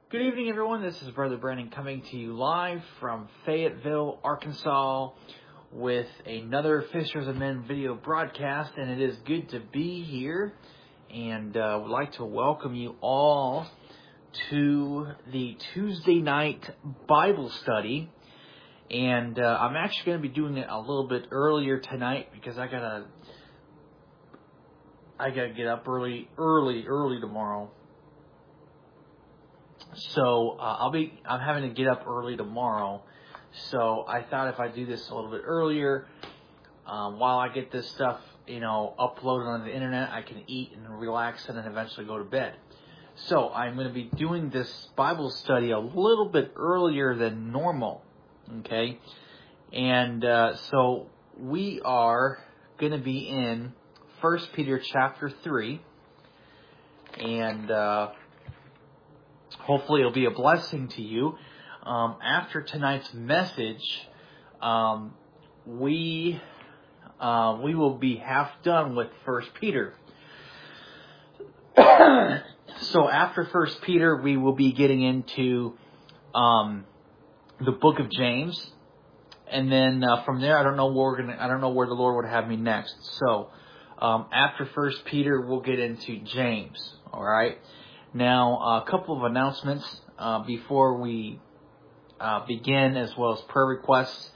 Good evening, everyone. This is Brother Brandon coming to you live from Fayetteville, Arkansas, with another Fishers of Men video broadcast, and it is good to be here, and would like to welcome you all to the Tuesday night Bible study, and I'm actually going to be doing it a little bit earlier tonight because I gotta get up early tomorrow. So I'm having to get up early tomorrow. So I thought if I do this a little bit earlier, while I get this stuff, uploaded on the internet, I can eat and relax and then eventually go to bed. So I'm going to be doing this Bible study a little bit earlier than normal. Okay. And, so we are going to be in 1 Peter chapter 3. And, hopefully it'll be a blessing to you. After tonight's message, we will be half done with 1 Peter. So after 1 Peter, we will be getting into the book of James, and then from there, I don't know where the Lord would have me next. So after 1 Peter, we'll get into James. All right. Now, a couple of announcements before we begin, as well as prayer requests.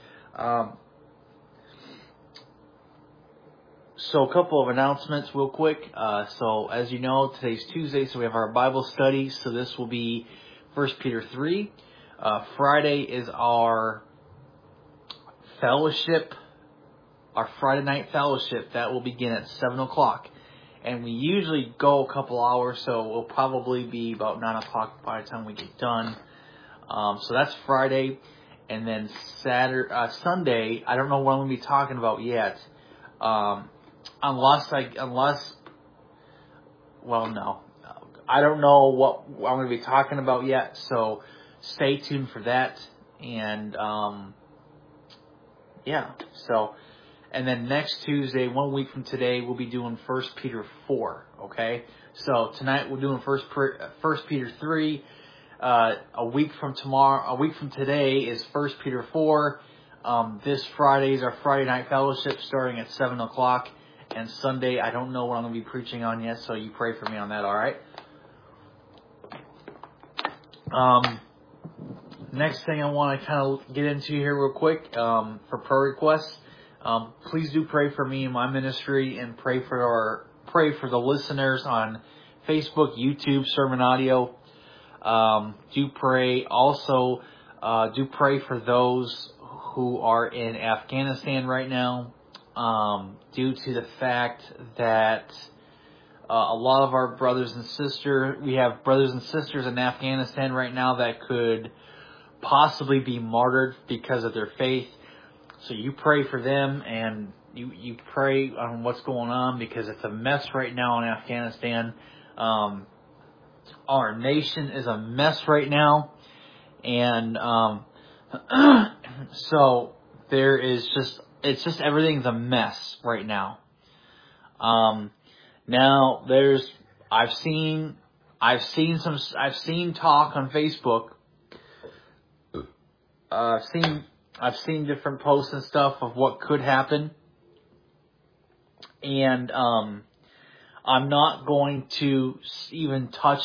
So a couple of announcements real quick. So as you know, today's Tuesday, so we have our Bible study. So this will be 1 Peter 3. Friday is our fellowship, our Friday night fellowship. That will begin at 7 o'clock. And we usually go a couple hours, so it'll probably be about 9 o'clock by the time we get done. So that's Friday. And then Sunday, I don't know what I'm going to be talking about yet. I don't know what I'm going to be talking about yet. So stay tuned for that. And, and then next Tuesday, 1 week from today, we'll be doing 1 Peter 4, okay? So tonight we're doing 1 Peter 3. A week from today is 1 Peter 4. This Friday is our Friday night fellowship starting at 7 o'clock. And Sunday, I don't know what I'm going to be preaching on yet, so you pray for me on that, all right? Next thing I want to kind of get into here real quick for prayer requests. Please do pray for me and my ministry, and pray for the listeners on Facebook, YouTube, Sermon Audio. Do pray for those who are in Afghanistan right now, due to the fact that a lot of our we have brothers and sisters in Afghanistan right now that could possibly be martyred because of their faith. So you pray for them, and you pray on what's going on, because it's a mess right now in Afghanistan. Our nation is a mess right now, and so it's just everything's a mess right now. Now I've seen talk on Facebook. I've seen different posts and stuff of what could happen, and I'm not going to even touch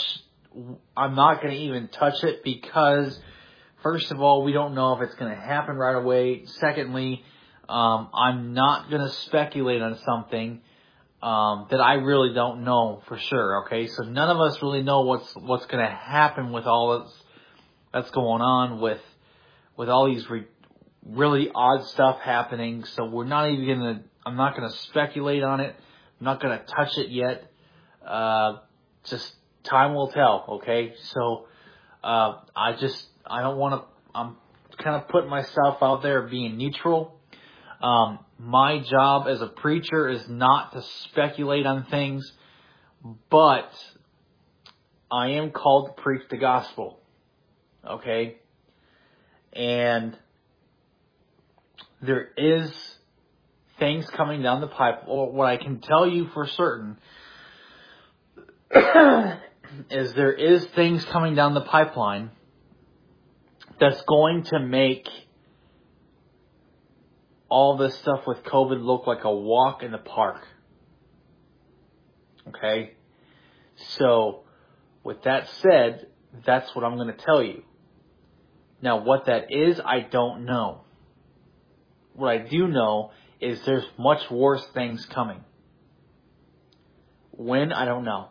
it, because first of all, we don't know if it's going to happen right away. Secondly, I'm not going to speculate on something that I really don't know for sure. Okay, so none of us really know what's going to happen with all that's going on with all these really odd stuff happening. So I'm not going to speculate on it. I'm not going to touch it yet. Just time will tell. Okay. So, I don't want to, I'm kind of putting myself out there being neutral. My job as a preacher is not to speculate on things, but I am called to preach the gospel. Okay. And there is things coming down the pipe. Well, what I can tell you for certain is there is things coming down the pipeline that's going to make all this stuff with COVID look like a walk in the park. Okay? So, with that said, that's what I'm going to tell you. Now, what that is, I don't know. What I do know is there's much worse things coming. When? I don't know.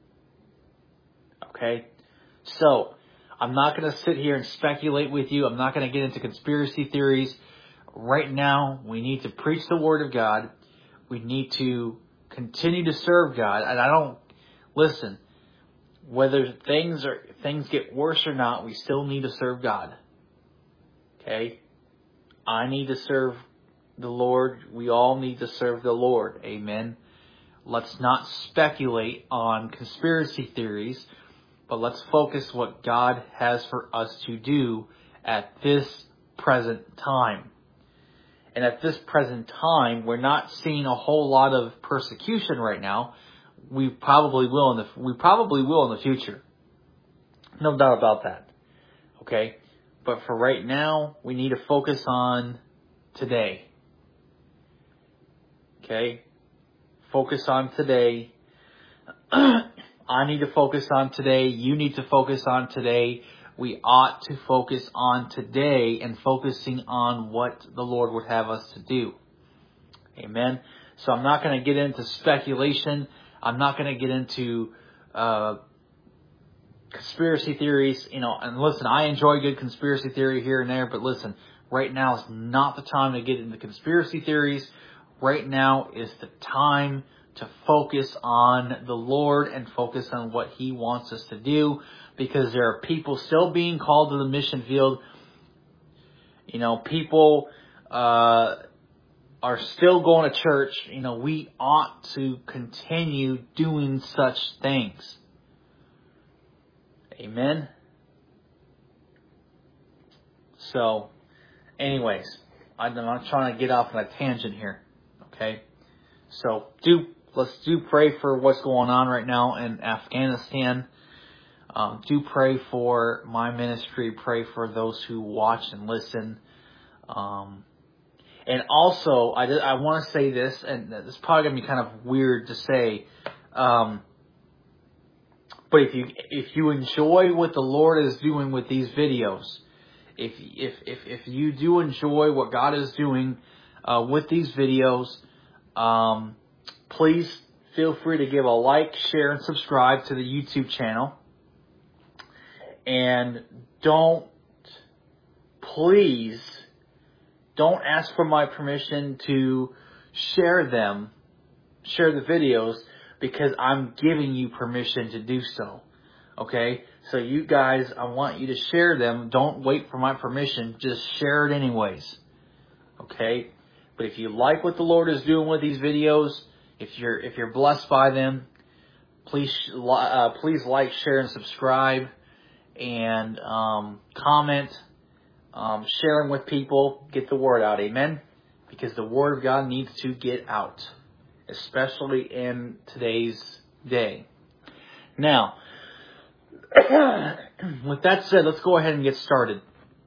Okay? So, I'm not going to sit here and speculate with you. I'm not going to get into conspiracy theories. Right now, we need to preach the Word of God. We need to continue to serve God. And I don't, listen, whether things get worse or not, we still need to serve God. Okay? I need to serve the Lord. We all need to serve the Lord. Amen. Let's not speculate on conspiracy theories, but let's focus what God has for us to do at this present time. And at this present time, we're not seeing a whole lot of persecution right now. We probably will in the future. No doubt about that. Okay? But for right now, we need to focus on today. Okay? Focus on today. I need to focus on today. You need to focus on today. We ought to focus on today and focusing on what the Lord would have us to do. Amen. So I'm not going to get into speculation. I'm not going to get into conspiracy theories. And listen, I enjoy good conspiracy theory here and there, but listen, right now is not the time to get into conspiracy theories. Right now is the time to focus on the Lord and focus on what He wants us to do, because there are people still being called to the mission field. People are still going to church. We ought to continue doing such things. Amen. So, anyways, I'm not trying to get off on a tangent here. Okay? So, let's pray for what's going on right now in Afghanistan. Do pray for my ministry. Pray for those who watch and listen. And also, I want to say this, and it's probably going to be kind of weird to say, but if you enjoy what the Lord is doing with these videos, if you do enjoy what God is doing with these videos, please feel free to give a like, share, and subscribe to the YouTube channel. And please don't ask for my permission to share the videos, because I'm giving you permission to do so. Okay? So you guys, I want you to share them. Don't wait for my permission. Just share it anyways. Okay? But if you like what the Lord is doing with these videos, if you're blessed by them, please like, share, and subscribe, and comment, share them with people. Get the word out. Amen? Because the Word of God needs to get out, especially in today's day. Now, with that said, let's go ahead and get started.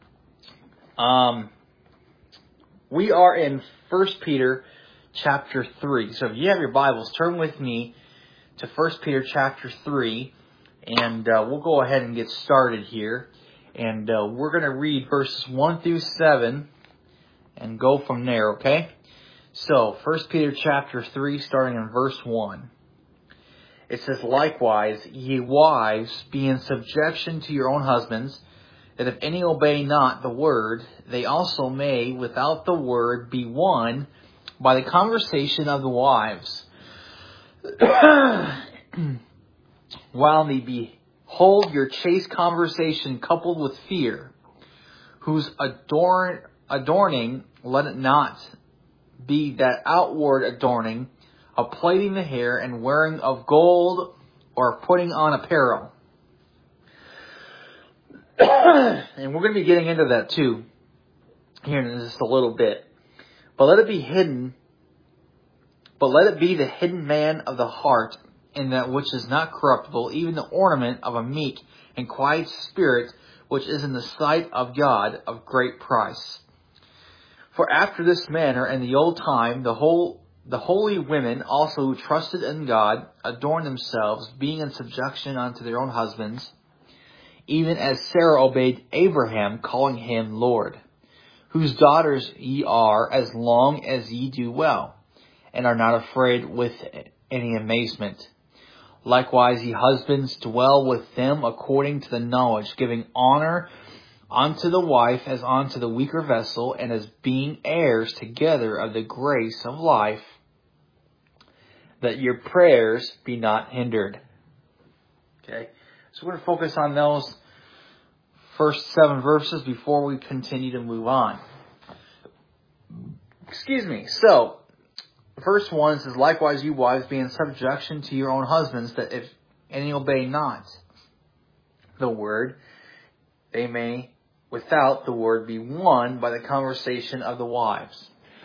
We are in 1 Peter chapter 3. So if you have your Bibles, turn with me to 1 Peter chapter 3, and we'll go ahead and get started here. And we're going to read verses 1 through 7 and go from there, okay? So, 1 Peter chapter 3, starting in verse 1. It says, "Likewise, ye wives, be in subjection to your own husbands, that if any obey not the word, they also may, without the word, be won by the conversation of the wives. While they behold your chaste conversation coupled with fear, whose adorning, let it not be that outward adorning of plaiting the hair and wearing of gold or putting on apparel." And we're going to be getting into that too here in just a little bit. But let it be the hidden man of the heart in that which is not corruptible, even the ornament of a meek and quiet spirit, which is in the sight of God of great price. For after this manner in the old time, the holy women also who trusted in God adorned themselves, being in subjection unto their own husbands, even as Sarah obeyed Abraham, calling him Lord, whose daughters ye are, as long as ye do well, and are not afraid with any amazement. Likewise, ye husbands, dwell with them according to the knowledge, giving honor unto the wife as unto the weaker vessel, and as being heirs together of the grace of life, that your prayers be not hindered. Okay, so we're going to focus on those first 7 verses before we continue to move on. So, verse 1 says, Likewise, you wives, be in subjection to your own husbands, that if any obey not the word, they may without the word be won by the conversation of the wives.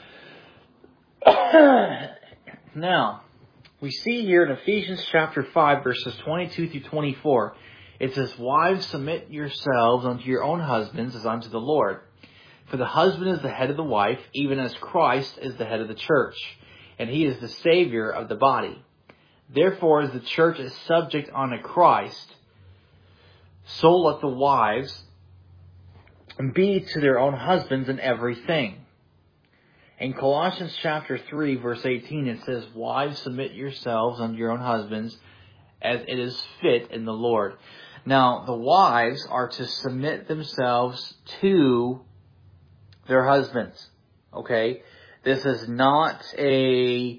Now, we see here in Ephesians chapter 5, verses 22 through 24, it says, Wives, submit yourselves unto your own husbands as unto the Lord. For the husband is the head of the wife, even as Christ is the head of the church, and he is the Savior of the body. Therefore, as the church is subject unto Christ, so let the wives be to their own husbands in everything. In Colossians chapter 3, verse 18, it says, Wives, submit yourselves unto your own husbands, as it is fit in the Lord. Now, the wives are to submit themselves to their husbands. Okay? This is not we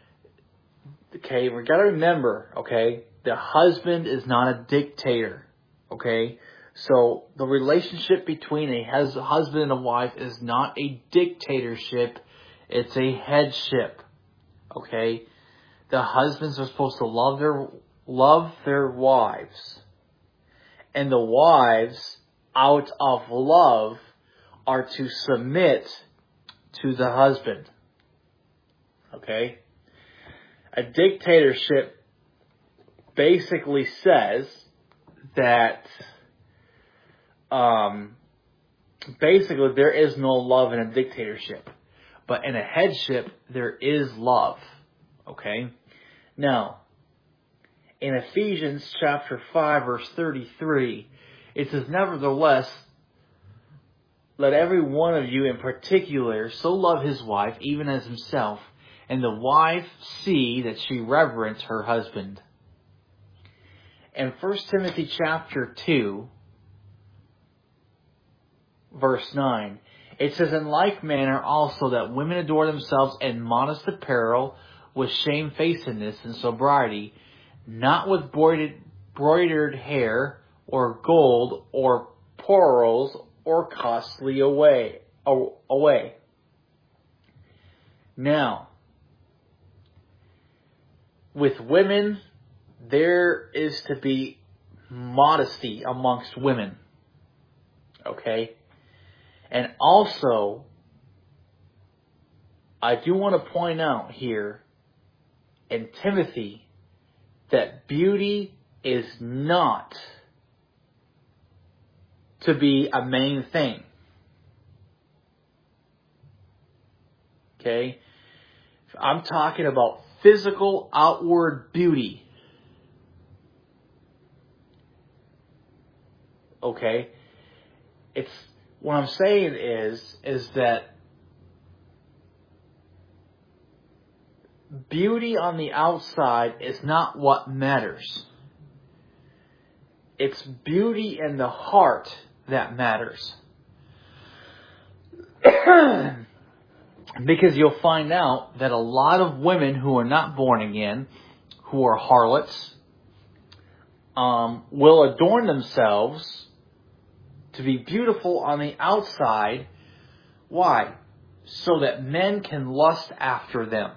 got to remember, okay, the husband is not a dictator. Okay? So, the relationship between a husband and a wife is not a dictatorship, it's a headship. Okay? The husbands are supposed to love their wives. And the wives, out of love, are to submit to the husband. Okay? A dictatorship basically says that basically there is no love in a dictatorship. But in a headship, there is love. Okay? Now, in Ephesians chapter 5, verse 33, it says, Nevertheless, let every one of you in particular so love his wife, even as himself, and the wife see that she reverence her husband. In 1 Timothy chapter 2, verse 9, it says, In like manner also that women adore themselves in modest apparel, with shamefacedness and sobriety, not with broidered hair, or gold, or pearls, or costly away. Now, with women, there is to be modesty amongst women. Okay? And also, I do want to point out here in Timothy that beauty is not to be a main thing. Okay? I'm talking about physical outward beauty. Okay? What I'm saying is that beauty on the outside is not what matters. It's beauty in the heart that matters. Because you'll find out that a lot of women who are not born again, who are harlots, will adorn themselves to be beautiful on the outside. Why? So that men can lust after them.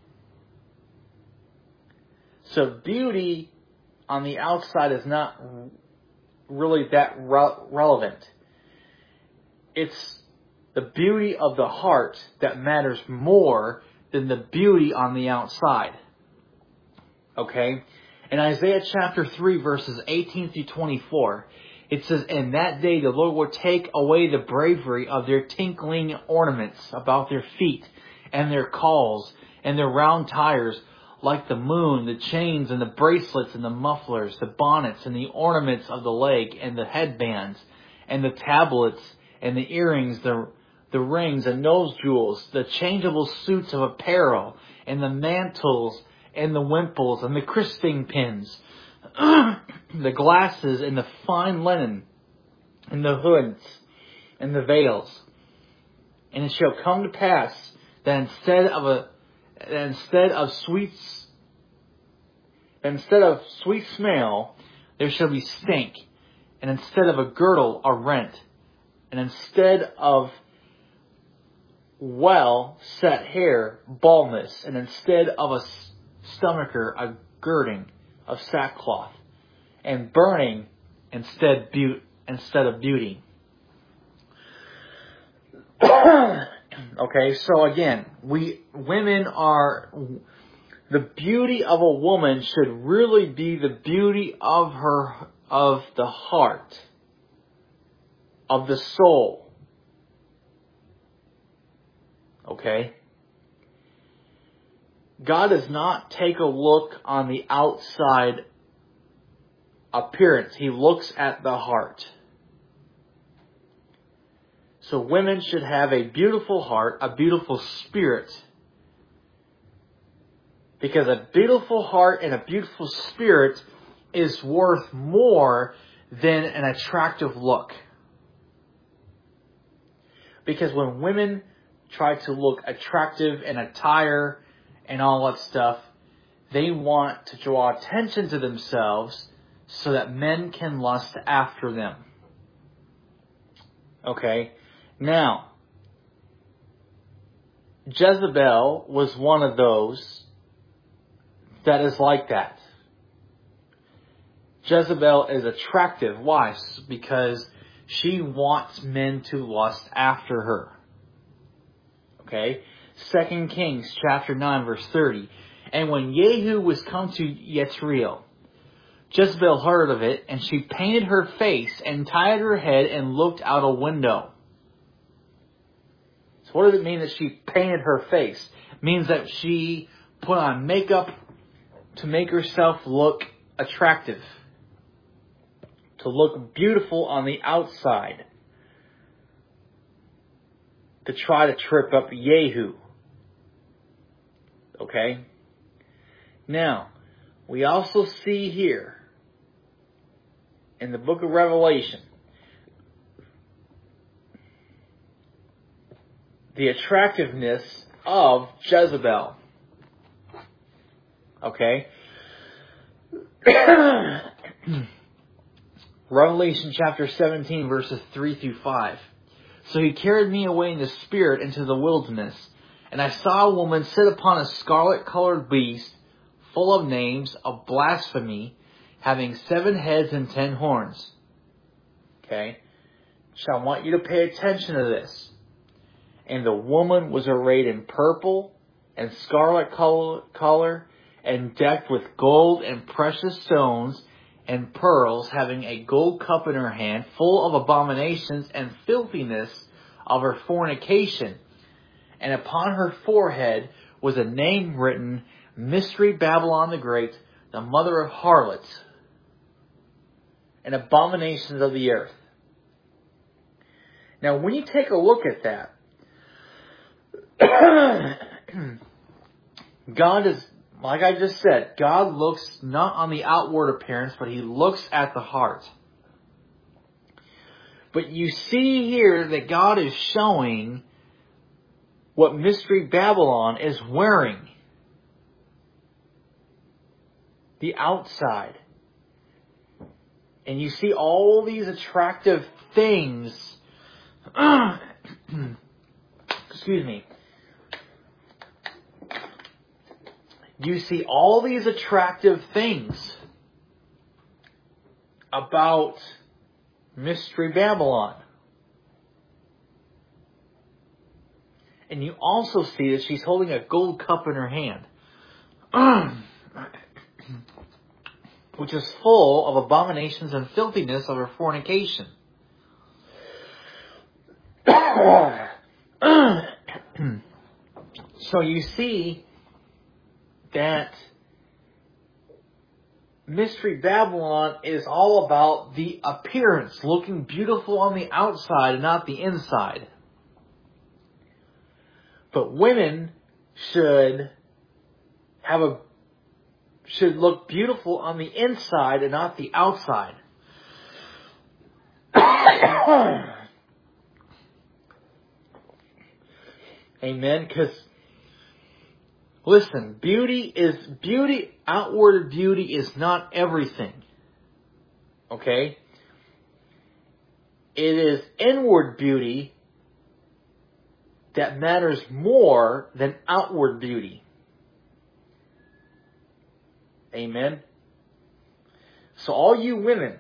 So beauty on the outside is not really that relevant. It's the beauty of the heart that matters more than the beauty on the outside. Okay? In Isaiah chapter 3, verses 18 through 24, it says, "In that day the Lord will take away the bravery of their tinkling ornaments about their feet, and their calls, and their round tires, like the moon, the chains, and the bracelets, and the mufflers, the bonnets, and the ornaments of the leg, and the headbands, and the tablets, and the earrings, the rings, and nose jewels, the changeable suits of apparel, and the mantles, and the wimples, and the crisping pins, the glasses, and the fine linen, and the hoods, and the veils. And it shall come to pass that instead of sweet smell, there shall be stink, and instead of a girdle, a rent, and instead of well set hair, baldness, and instead of a stomacher, a girding of sackcloth, and burning instead of beauty." Okay, so again, the beauty of a woman should really be the beauty of the heart, of the soul. Okay? God does not take a look on the outside appearance. He looks at the heart. So women should have a beautiful heart, a beautiful spirit. Because a beautiful heart and a beautiful spirit is worth more than an attractive look. Because when women try to look attractive in attire and all that stuff, they want to draw attention to themselves so that men can lust after them. Okay? Now, Jezebel was one of those that is like that. Jezebel is attractive. Why? Because she wants men to lust after her. Okay? 2 Kings chapter 9 verse 30. "And when Jehu was come to Yezreel, Jezebel heard of it, and she painted her face and tied her head and looked out a window." So what does it mean that she painted her face? It means that she put on makeup to make herself look attractive. To look beautiful on the outside. To try to trip up Jehu. Okay? Now, we also see here in the book of Revelation the attractiveness of Jezebel. Okay? Revelation chapter 17 verses 3 through 5. "So he carried me away in the spirit into the wilderness, and I saw a woman sit upon a scarlet-colored beast, full of names of blasphemy, having 7 heads and 10 horns." Okay? So I want you to pay attention to this. "And the woman was arrayed in purple and scarlet color, and decked with gold and precious stones and pearls, having a gold cup in her hand, full of abominations and filthiness of her fornication. And upon her forehead was a name written, Mystery Babylon the Great, the mother of harlots and abominations of the earth." Now, when you take a look at that, God is, like I just said, God looks not on the outward appearance, but He looks at the heart. But you see here that God is showing what Mystery Babylon is wearing. The outside. And you see all these attractive things. Excuse me. You see all these attractive things about Mystery Babylon. And you also see that she's holding a gold cup in her hand. which is full of abominations and filthiness of her fornication. So you see that Mystery Babylon is all about the appearance, looking beautiful on the outside and not the inside. But women should look beautiful on the inside and not the outside. Amen. Because listen, outward beauty is not everything. Okay? It is inward beauty that matters more than outward beauty. Amen? So all you women,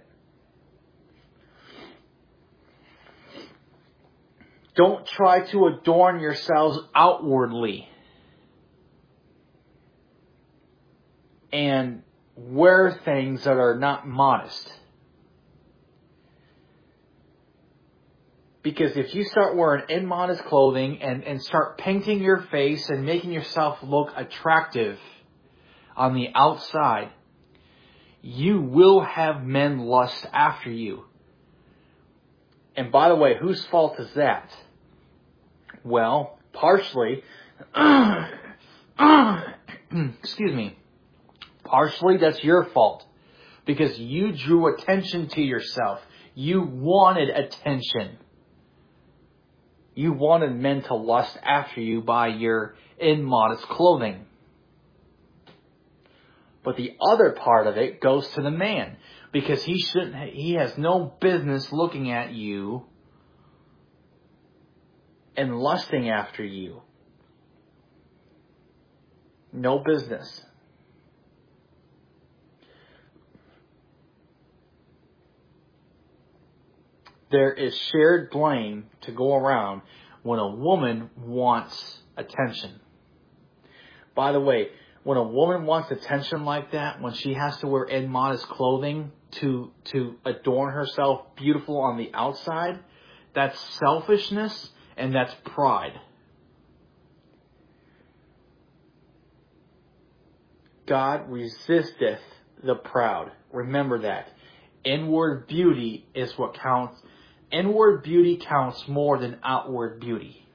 don't try to adorn yourselves outwardly and wear things that are not modest. Because if you start wearing immodest clothing and start painting your face and making yourself look attractive on the outside, you will have men lust after you. And by the way, whose fault is that? Well, partially, excuse me, partially that's your fault. Because you drew attention to yourself. You wanted attention. You wanted men to lust after you by your immodest clothing. But the other part of it goes to the man. Because he has no business looking at you and lusting after you. No business. There is shared blame to go around when a woman wants attention. By the way, when a woman wants attention like that, when she has to wear immodest clothing to adorn herself beautiful on the outside, that's selfishness and that's pride. God resisteth the proud. Remember that. Inward beauty is what counts. Inward beauty counts more than outward beauty.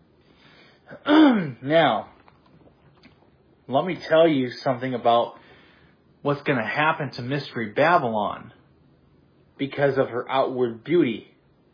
Now, let me tell you something about what's going to happen to Mystery Babylon because of her outward beauty.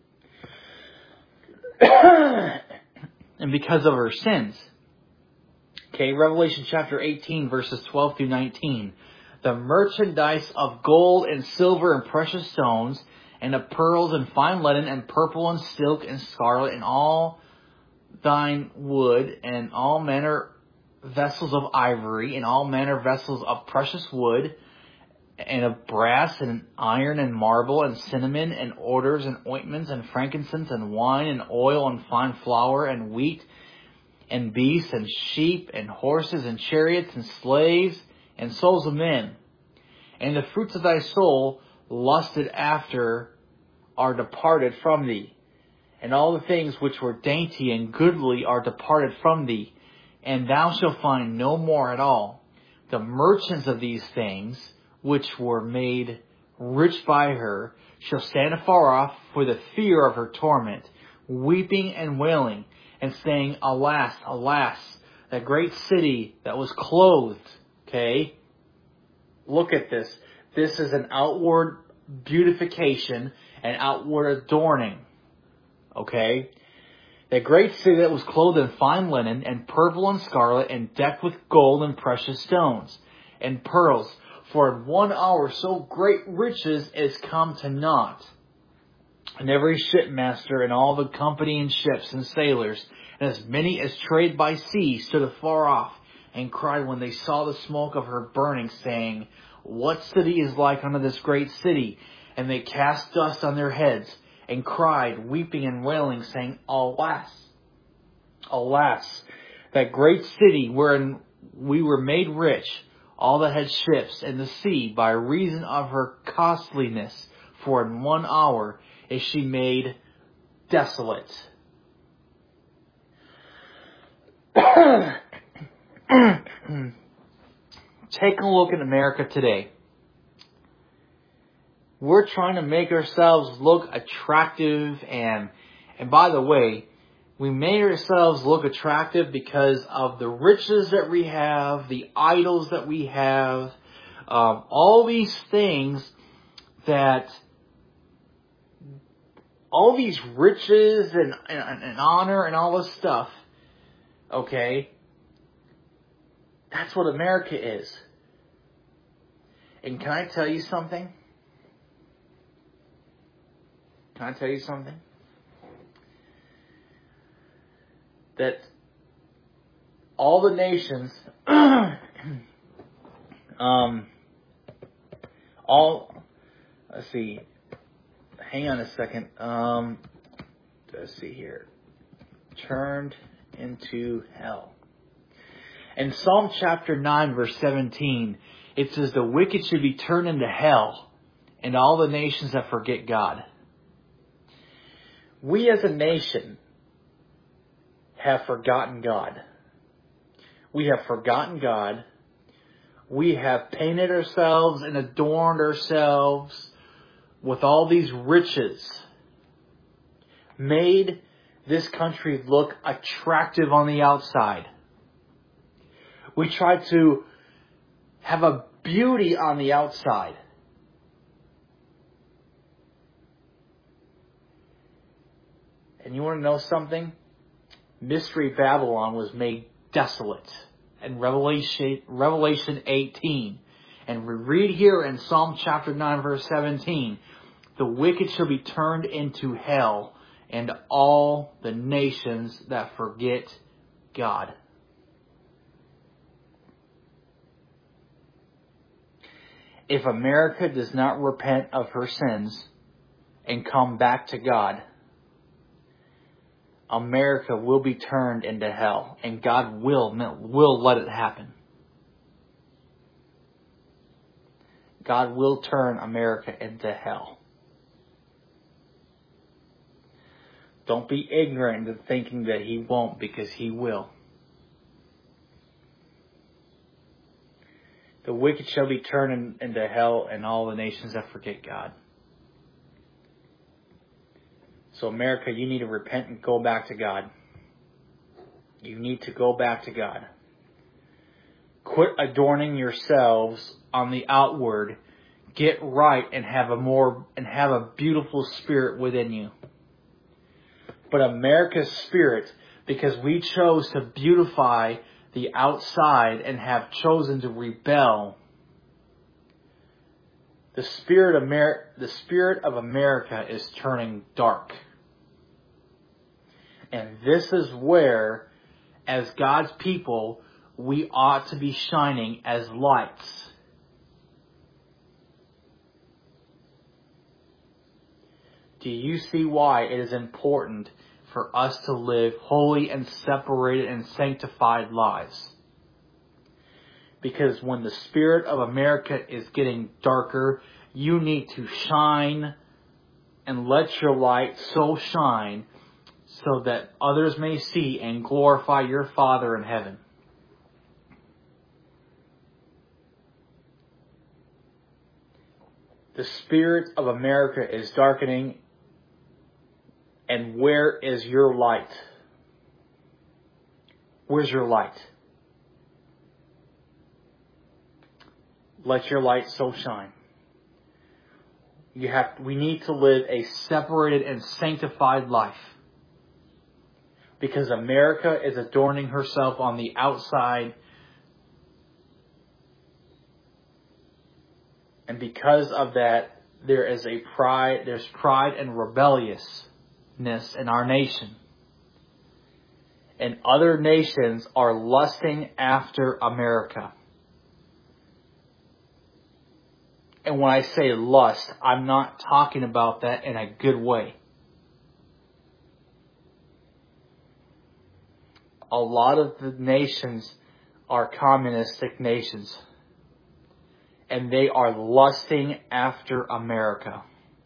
And because of her sins. Okay, Revelation chapter 18, verses 12 through 19. The merchandise of gold and silver and precious stones, and of pearls and fine linen, and purple and silk and scarlet, and all thine wood, and all manner vessels of ivory, and all manner vessels of precious wood, and of brass, and iron, and marble, and cinnamon, and odors, and ointments, and frankincense, and wine, and oil, and fine flour, and wheat, and beasts, and sheep, and horses, and chariots, and slaves, and souls of men. And the fruits of thy soul lusted after are departed from thee. And all the things which were dainty and goodly are departed from thee. And thou shalt find no more at all. The merchants of these things, which were made rich by her, shall stand afar off for the fear of her torment, weeping and wailing, and saying, Alas, alas, that great city that was clothed. Okay? Look at this. This is an outward beautification and outward adorning. Okay? That great city that was clothed in fine linen and purple and scarlet and decked with gold and precious stones and pearls. For in 1 hour so great riches is come to naught. And every shipmaster and all the company and ships and sailors, and as many as trade by sea, stood afar off, and cried when they saw the smoke of her burning, saying, What city is like unto this great city? And they cast dust on their heads, and cried, weeping and wailing, saying, Alas, alas, that great city wherein we were made rich, all that had ships in the sea by reason of her costliness, for in 1 hour is she made desolate. Take a look at America today. We're trying to make ourselves look attractive, and by the way, we made ourselves look attractive because of the riches that we have, the idols that we have, all these things that, all these riches and honor and all this stuff, okay, that's what America is. And can I tell you something? Can I tell you something? That all the nations, let's see, hang on a second, let's see here, turned into hell. In Psalm chapter 9 verse 17, it says the wicked should be turned into hell and all the nations that forget God. We as a nation have forgotten God. We have forgotten God. We have painted ourselves and adorned ourselves with all these riches. Made this country look attractive on the outside. We try to have a beauty on the outside. And you want to know something? Mystery Babylon was made desolate in Revelation 18. And we read here in Psalm chapter 9 verse 17, the wicked shall be turned into hell and all the nations that forget God. If America does not repent of her sins and come back to God, America will be turned into hell, and God will let it happen. God will turn America into hell. Don't be ignorant to thinking that He won't, because He will. The wicked shall be turned into hell, and all the nations that forget God. So America, you need to repent and go back to God. You need to go back to God. Quit adorning yourselves on the outward. Get right and have a beautiful spirit within you. But America's spirit, because we chose to beautify the outside and have chosen to rebel, the spirit of America is turning dark. And this is where, as God's people, we ought to be shining as lights. Do you see why it is important for us to live holy and separated and sanctified lives? Because when the spirit of America is getting darker, you need to shine and let your light so shine so that others may see and glorify your Father in heaven. The spirit of America is darkening, and where is your light? Where's your light? Let your light so shine. We need to live a separated and sanctified life. Because America is adorning herself on the outside. And because of that, there's pride and rebelliousness in our nation. And other nations are lusting after America. And when I say lust, I'm not talking about that in a good way. A lot of the nations are communistic nations. and they are lusting after America.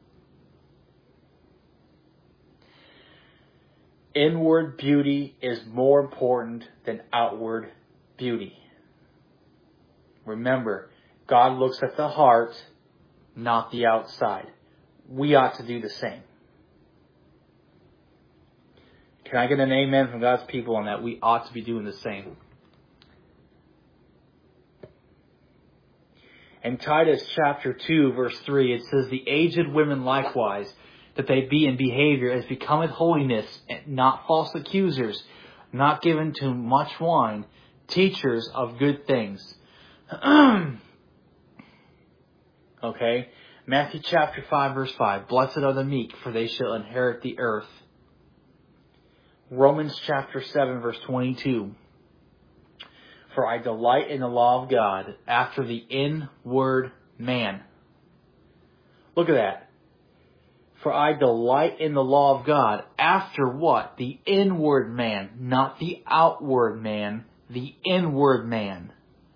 Inward beauty is more important than outward beauty. Remember, God looks at the heart, not the outside. We ought to do the same. Can I get an amen from God's people on that? We ought to be doing the same. In Titus chapter 2, verse 3, it says, "The aged women likewise, that they be in behavior as becometh holiness, not false accusers, not given to much wine, teachers of good things." Okay. Matthew chapter 5, verse 5, "Blessed are the meek, for they shall inherit the earth." Romans chapter 7, verse 22, "For I delight in the law of God after the inward man." Look at that. For I delight in the law of God after what? The inward man, not the outward man, the inward man.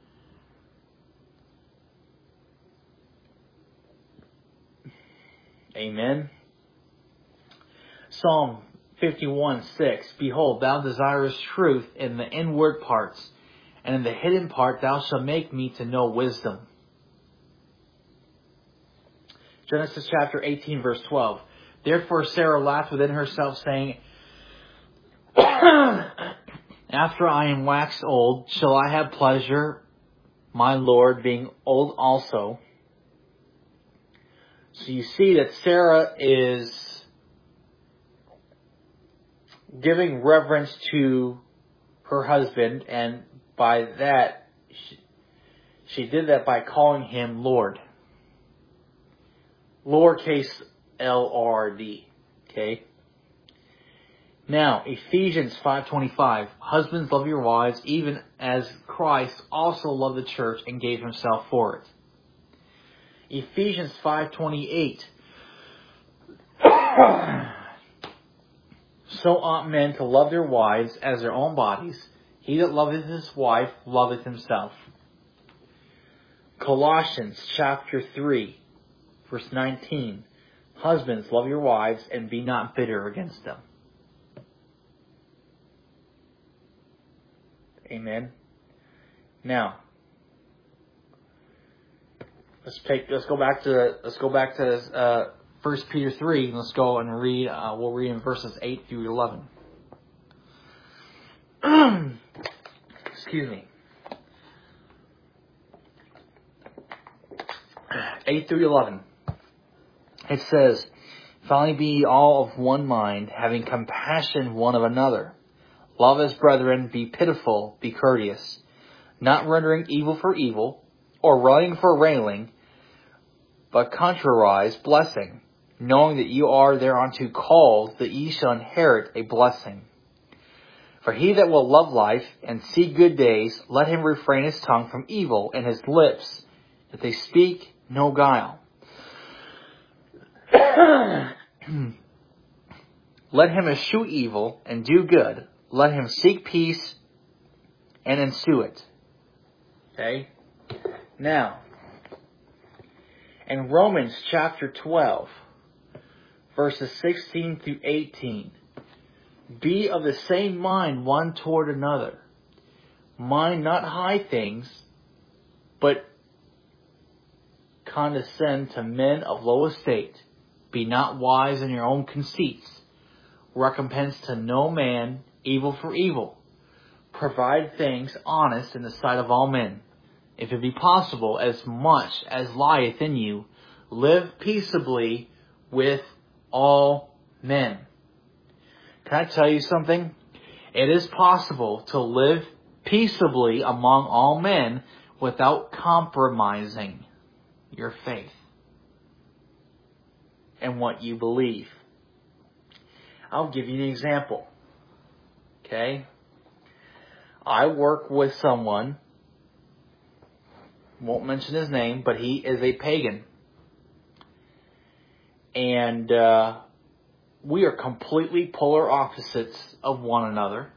Amen. Psalm 51:6, "Behold, thou desirest truth in the inward parts, and in the hidden part thou shalt make me to know wisdom." Genesis chapter 18, verse 12. "Therefore Sarah laughed within herself, saying, After I am waxed old, shall I have pleasure, my Lord being old also." So you see that Sarah is giving reverence to her husband, and by that, she did that by calling him Lord. Lowercase Lord. Okay? Now, Ephesians 5:25, "Husbands, love your wives, even as Christ also loved the church and gave himself for it." Ephesians 5:28, "So ought men to love their wives as their own bodies. He that loveth his wife loveth himself." Colossians chapter 3, verse 19, "Husbands, love your wives and be not bitter against them." Amen. Now, let's go back to 1 Peter 3. Let's go and read. We'll read in verses 8 through 11. Excuse me. 8 through 11. It says, "Finally be ye all of one mind, having compassion one of another. Love as brethren, be pitiful, be courteous, not rendering evil for evil, or railing for railing, but contrariwise blessing, knowing that you are thereunto called, that ye shall inherit a blessing. For he that will love life and see good days, let him refrain his tongue from evil, and his lips, that they speak no guile. Let him eschew evil and do good. Let him seek peace and ensue it." Okay? Now, in Romans chapter 12, verses 16 through 18, "Be of the same mind one toward another. Mind not high things, but condescend to men of low estate. Be not wise in your own conceits. Recompense to no man evil for evil. Provide things honest in the sight of all men. If it be possible, as much as lieth in you, live peaceably with all men." Can I tell you something? It is possible to live peaceably among all men without compromising your faith and what you believe. I'll give you an example. Okay? I work with someone, won't mention his name, but he is a pagan. And we are completely polar opposites of one another.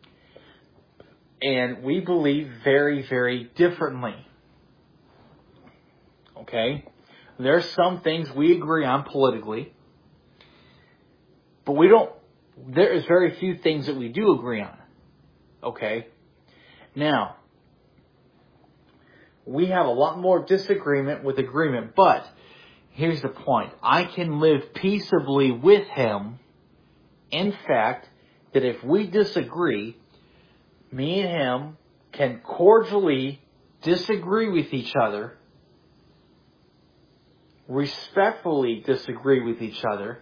And we believe very, very differently. Okay? There's some things we agree on politically, but there is very few things that we do agree on. Okay? Now, we have a lot more disagreement with agreement, but here's the point. I can live peaceably with him. In fact, that if we disagree, me and him can cordially disagree with each other, respectfully disagree with each other,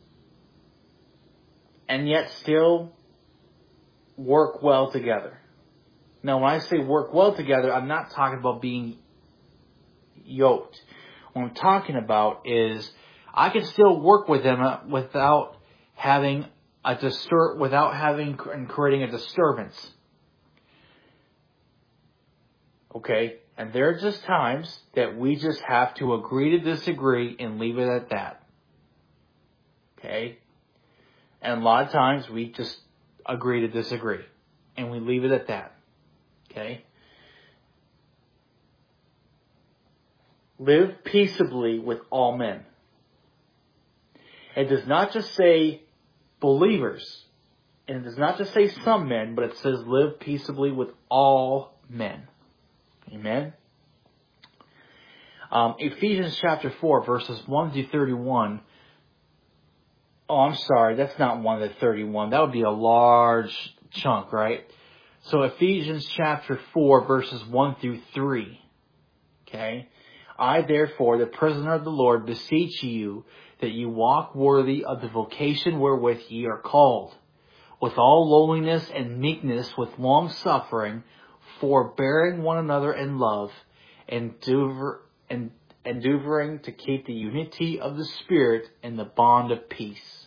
and yet still work well together. Now, when I say work well together, I'm not talking about being yoked. What I'm talking about is I can still work with them without having and creating a disturbance. Okay? And there are just times that we just have to agree to disagree and leave it at that. Okay? And a lot of times we just agree to disagree. And we leave it at that. Okay? Live peaceably with all men. It does not just say believers. And it does not just say some men, but it says live peaceably with all men. Amen? Ephesians chapter 4, verses 1 through 31. Oh, I'm sorry. That's not 1 to 31. That would be a large chunk, right? So Ephesians chapter 4, verses 1 through 3. Okay? I, therefore, the prisoner of the Lord, beseech you that you walk worthy of the vocation wherewith ye are called, with all lowliness and meekness, with long suffering, forbearing one another in love, endeavoring to keep the unity of the Spirit in the bond of peace.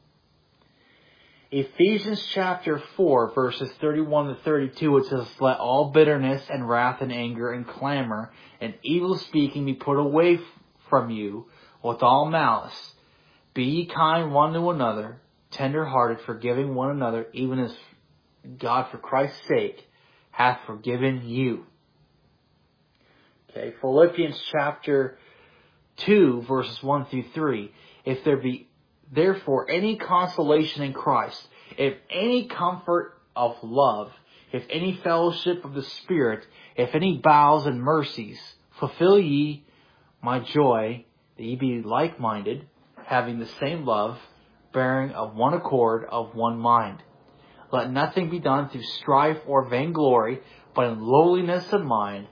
Ephesians chapter 4, verses 31 to 32, it says, let all bitterness and wrath and anger and clamor and evil speaking be put away from you with all malice. Be ye kind one to another, tender-hearted, forgiving one another, even as God for Christ's sake hath forgiven you. Okay, Philippians chapter 2, verses 1 through 3. If there be therefore any consolation in Christ, if any comfort of love, if any fellowship of the Spirit, if any bowels and mercies, fulfill ye my joy, that ye be like-minded, having the same love, bearing of one accord, of one mind. Let nothing be done through strife or vainglory, but in lowliness of mind.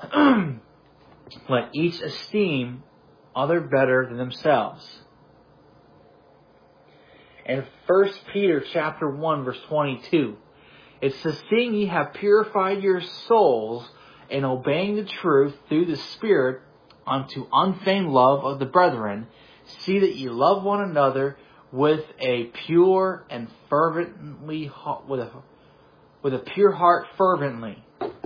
Let each esteem other better than themselves. In 1 Peter chapter 1, verse 22, it says, seeing ye have purified your souls in obeying the truth through the Spirit unto unfeigned love of the brethren, see that ye love one another with a pure and fervently, with a pure heart fervently.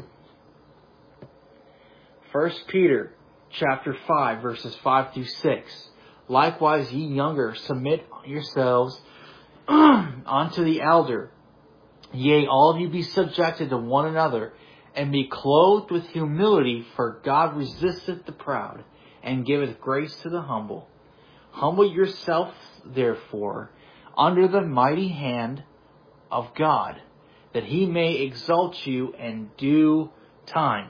1 Peter chapter 5, verses 5 through 6. Likewise, ye younger, submit yourselves unto the elder. Yea, all of you be subjected to one another, and be clothed with humility, for God resisteth the proud, and giveth grace to the humble. Humble yourself, therefore, under the mighty hand of God, that he may exalt you in due time.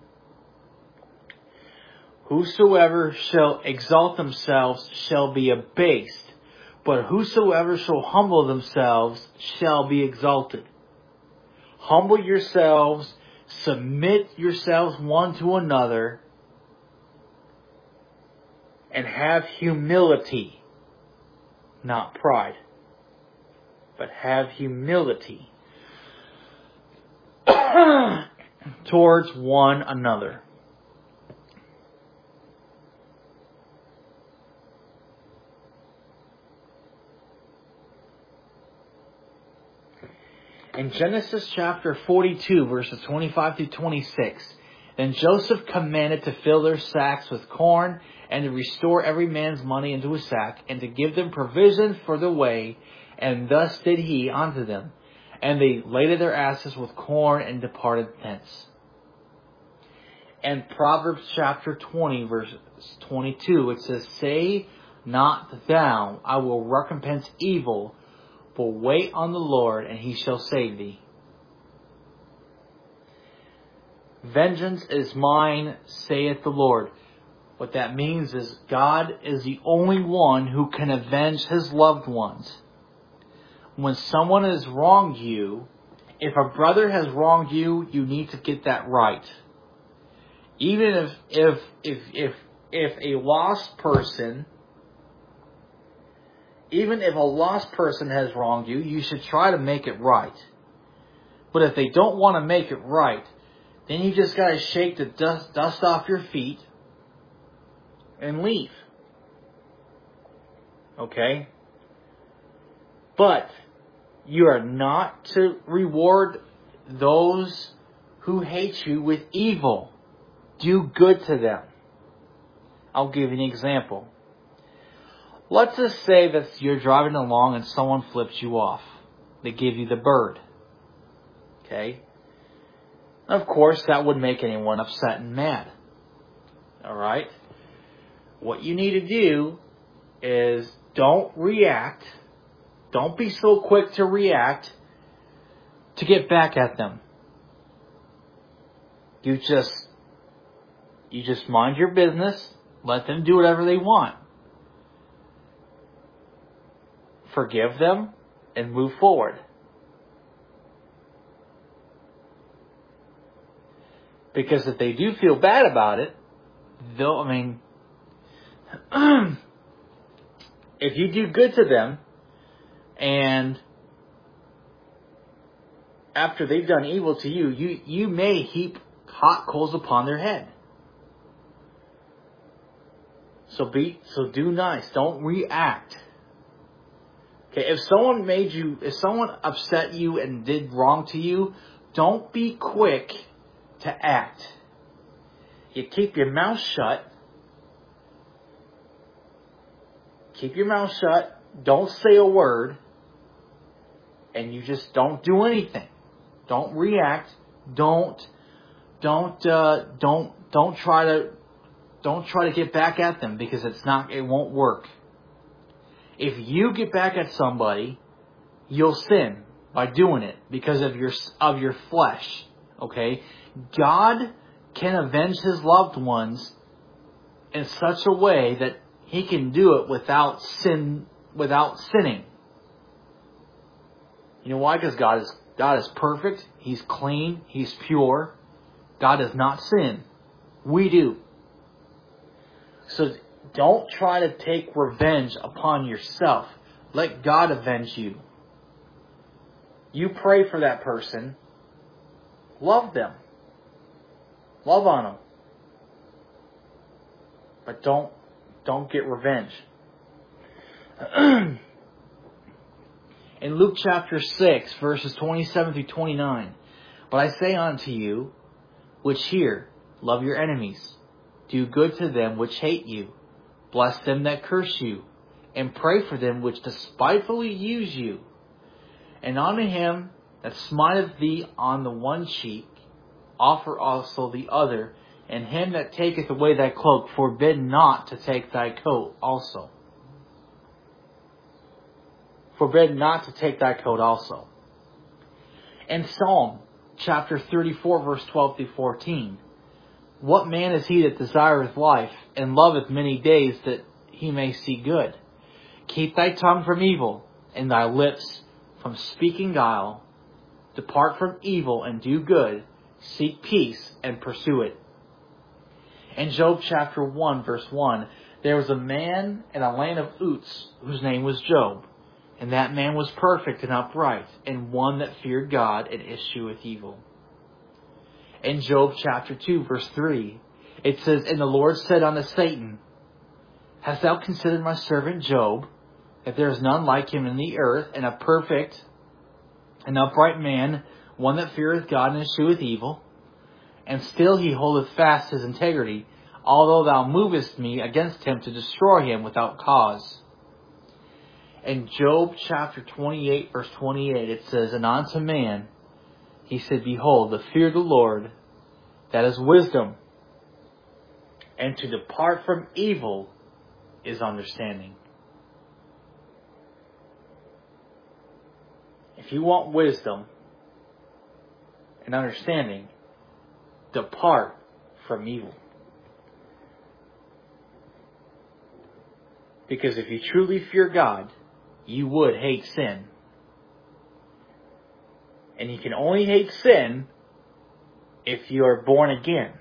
Whosoever shall exalt themselves shall be abased, but whosoever shall humble themselves shall be exalted. Humble yourselves, submit yourselves one to another, and have humility, not pride, but have humility towards one another. In Genesis chapter 42, verses 25 through 26, then Joseph commanded to fill their sacks with corn, and to restore every man's money into a sack, and to give them provision for the way, and thus did he unto them. And they laded their asses with corn, and departed thence. And Proverbs chapter 20, verse 22, it says, "Say not thou, I will recompense evil, but wait on the Lord, and He shall save thee. Vengeance is mine, saith the Lord." What that means is God is the only one who can avenge His loved ones. When someone has wronged you, if a brother has wronged you, you need to get that right. Even if a lost person, even if a lost person has wronged you, you should try to make it right. But if they don't want to make it right, then you just got to shake the dust off your feet and leave. Okay? But you are not to reward those who hate you with evil. Do good to them. I'll give you an example. Let's just say that you're driving along and someone flips you off. They give you the bird. Okay? Of course, that would make anyone upset and mad. Alright? What you need to do is don't react. Don't be so quick to react to get back at them. You just mind your business. Let them do whatever they want. Forgive them and move forward. Because if they do feel bad about it, if you do good to them, and after they've done evil to you, you may heap hot coals upon their head. So do nice. Don't react. Okay, if someone upset you and did wrong to you, don't be quick to act. You keep your mouth shut. Keep your mouth shut. Don't say a word. And you just don't do anything. Don't react. Don't try to get back at them, because it won't work. If you get back at somebody, you'll sin by doing it because of your flesh. Okay? God can avenge His loved ones in such a way that He can do it without sinning. You know why? Because God is perfect. He's clean. He's pure. God does not sin. We do. So don't try to take revenge upon yourself. Let God avenge you. You pray for that person. Love them. Love on them. But don't get revenge. In Luke chapter 6, verses 27 through 29, "But I say unto you, which hear, love your enemies, do good to them which hate you, bless them that curse you, and pray for them which despitefully use you. And unto him that smiteth thee on the one cheek, offer also the other, and him that taketh away thy cloak, forbid not to take thy coat also." Forbid not to take thy coat also. In Psalm chapter 34, verse 12 through 14, "What man is he that desireth life, and loveth many days, that he may see good? Keep thy tongue from evil, and thy lips from speaking guile. Depart from evil and do good. Seek peace and pursue it." In Job chapter 1, verse 1, "There was a man in a land of Uz, whose name was Job. And that man was perfect and upright, and one that feared God and escheweth evil." In Job chapter 2, verse 3, it says, "And the Lord said unto Satan, Hast thou considered my servant Job, that there is none like him in the earth, and a perfect and upright man, one that feareth God and escheweth evil? And still he holdeth fast his integrity, although thou movest me against him to destroy him without cause." In Job chapter 28, verse 28, it says, "And unto man he said, Behold, the fear of the Lord, that is wisdom, And to depart from evil is understanding. If you want wisdom and understanding, depart from evil. Because if you truly fear God, you would hate sin. And you can only hate sin if you are born again.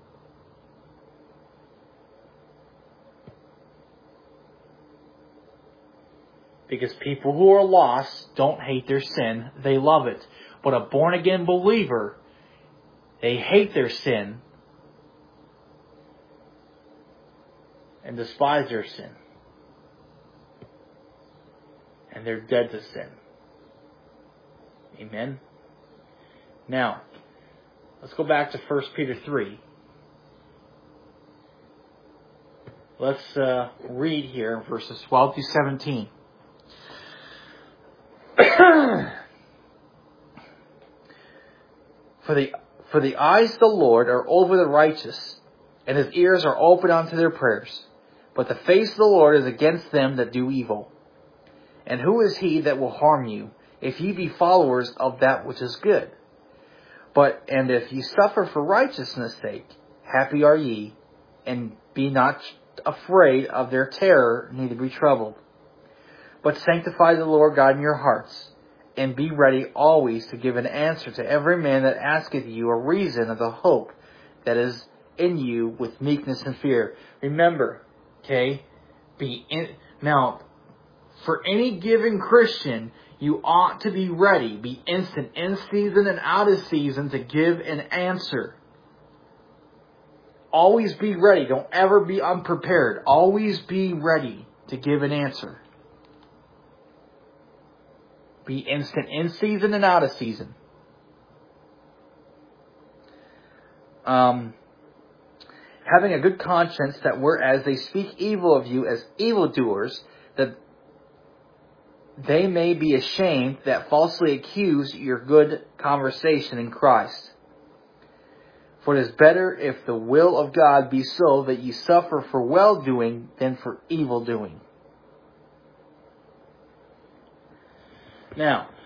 Because people who are lost don't hate their sin, they love it. But a born again believer, they hate their sin and despise their sin. And they're dead to sin. Amen? Now, let's go back to 1 Peter 3. Let's read here verses 12 through 17. For the eyes of the Lord are over the righteous, and His ears are open unto their prayers. But the face of the Lord is against them that do evil. And who is he that will harm you, if ye be followers of that which is good? And if ye suffer for righteousness' sake, happy are ye, and be not afraid of their terror, neither be troubled. But sanctify the Lord God in your hearts, and be ready always to give an answer to every man that asketh you a reason of the hope that is in you with meekness and fear. Remember, okay, now, for any given Christian, you ought to be ready, be instant, in season and out of season, to give an answer. Always be ready. Don't ever be unprepared. Always be ready to give an answer. Be instant in season and out of season. Having a good conscience, that whereas they speak evil of you as evildoers, that they may be ashamed that falsely accuse your good conversation in Christ. For it is better if the will of God be so that ye suffer for well-doing than for evil-doing. Now,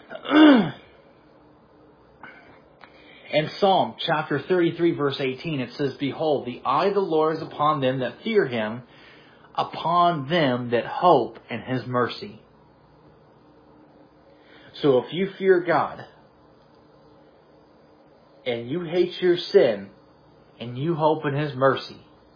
in Psalm chapter 33 verse 18 it says, Behold, the eye of the Lord is upon them that fear Him, upon them that hope in His mercy. So if you fear God, and you hate your sin, and you hope in His mercy,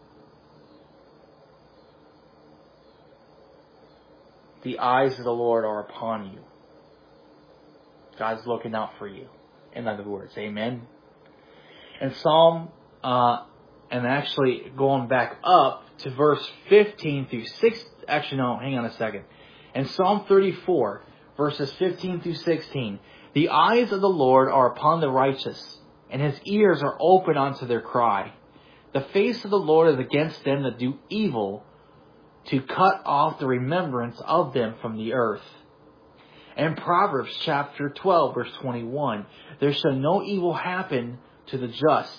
the eyes of the Lord are upon you. God's looking out for you. In other words, amen. And Psalm, and actually going back up to verse 15 through 6, actually no, hang on a second. In Psalm 34, verses 15 through 16, the eyes of the Lord are upon the righteous, and His ears are open unto their cry. The face of the Lord is against them that do evil, to cut off the remembrance of them from the earth. And Proverbs chapter 12, verse 21, there shall no evil happen to the just.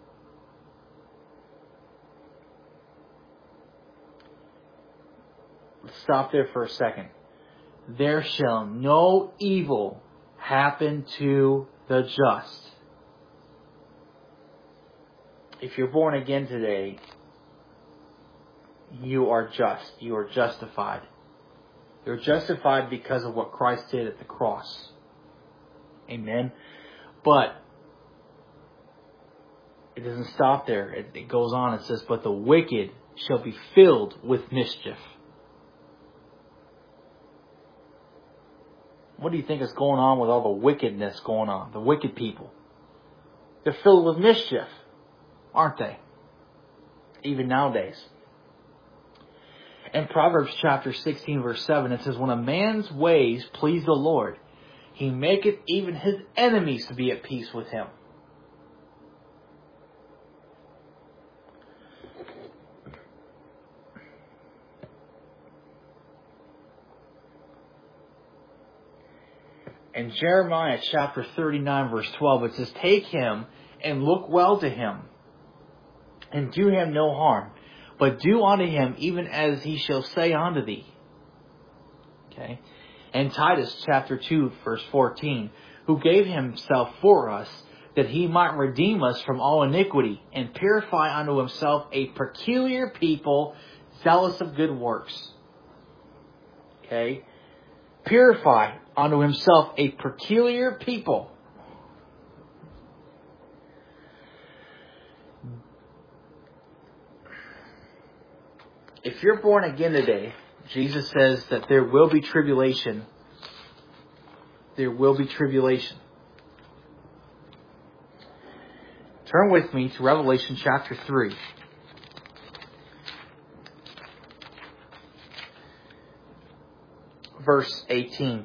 Let's stop there for a second. There shall no evil happen to the just. If you're born again today, you are just. You are justified. You're justified because of what Christ did at the cross. Amen. But it doesn't stop there. It goes on. It says, But the wicked shall be filled with mischief. What do you think is going on with all the wickedness going on? The wicked people. They're filled with mischief, aren't they? Even nowadays. In Proverbs chapter 16, verse 7, it says, When a man's ways please the Lord, He maketh even his enemies to be at peace with him. In Jeremiah chapter 39, verse 12, it says, Take him and look well to him, and do him no harm. but do unto him even as he shall say unto thee. Okay? And Titus chapter 2, verse 14, who gave himself for us, that he might redeem us from all iniquity, and purify unto himself a peculiar people, zealous of good works. Okay? Purify unto himself a peculiar people. If you're born again today, Jesus says that there will be tribulation. There will be tribulation. Turn with me to Revelation chapter 3. Verse 18.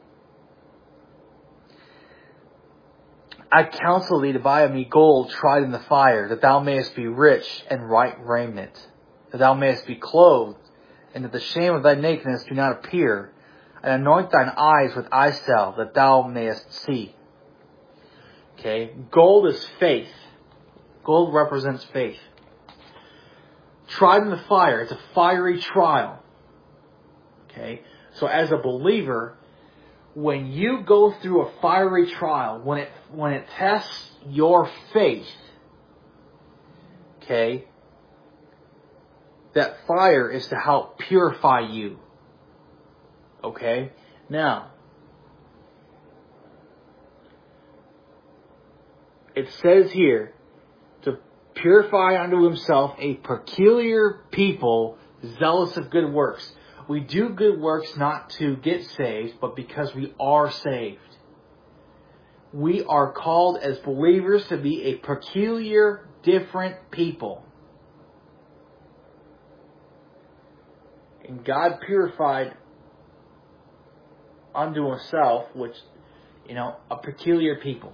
I counsel thee to buy of me gold tried in the fire, that thou mayest be rich, and right raiment, that thou mayest be clothed, and that the shame of thy nakedness do not appear, and anoint thine eyes with eye salve, that thou mayest see. Okay, gold is faith. Gold represents faith. Tried in the fire, it's a fiery trial. Okay, so as a believer, when you go through a fiery trial, when it tests your faith, okay, that fire is to help purify you. Okay? Now, it says here, to purify unto himself a peculiar people, zealous of good works. We do good works not to get saved, but because we are saved. We are called as believers to be a peculiar, different people. And God purified unto himself, which, a peculiar people.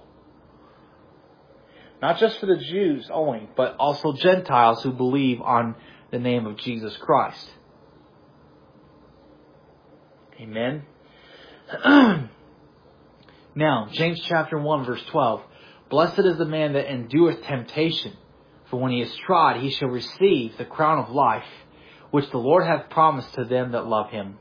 Not just for the Jews only, but also Gentiles who believe on the name of Jesus Christ. Amen. Now, James chapter 1, verse 12. Blessed is the man that endureth temptation, for when he is tried, he shall receive the crown of life, which the Lord hath promised to them that love him.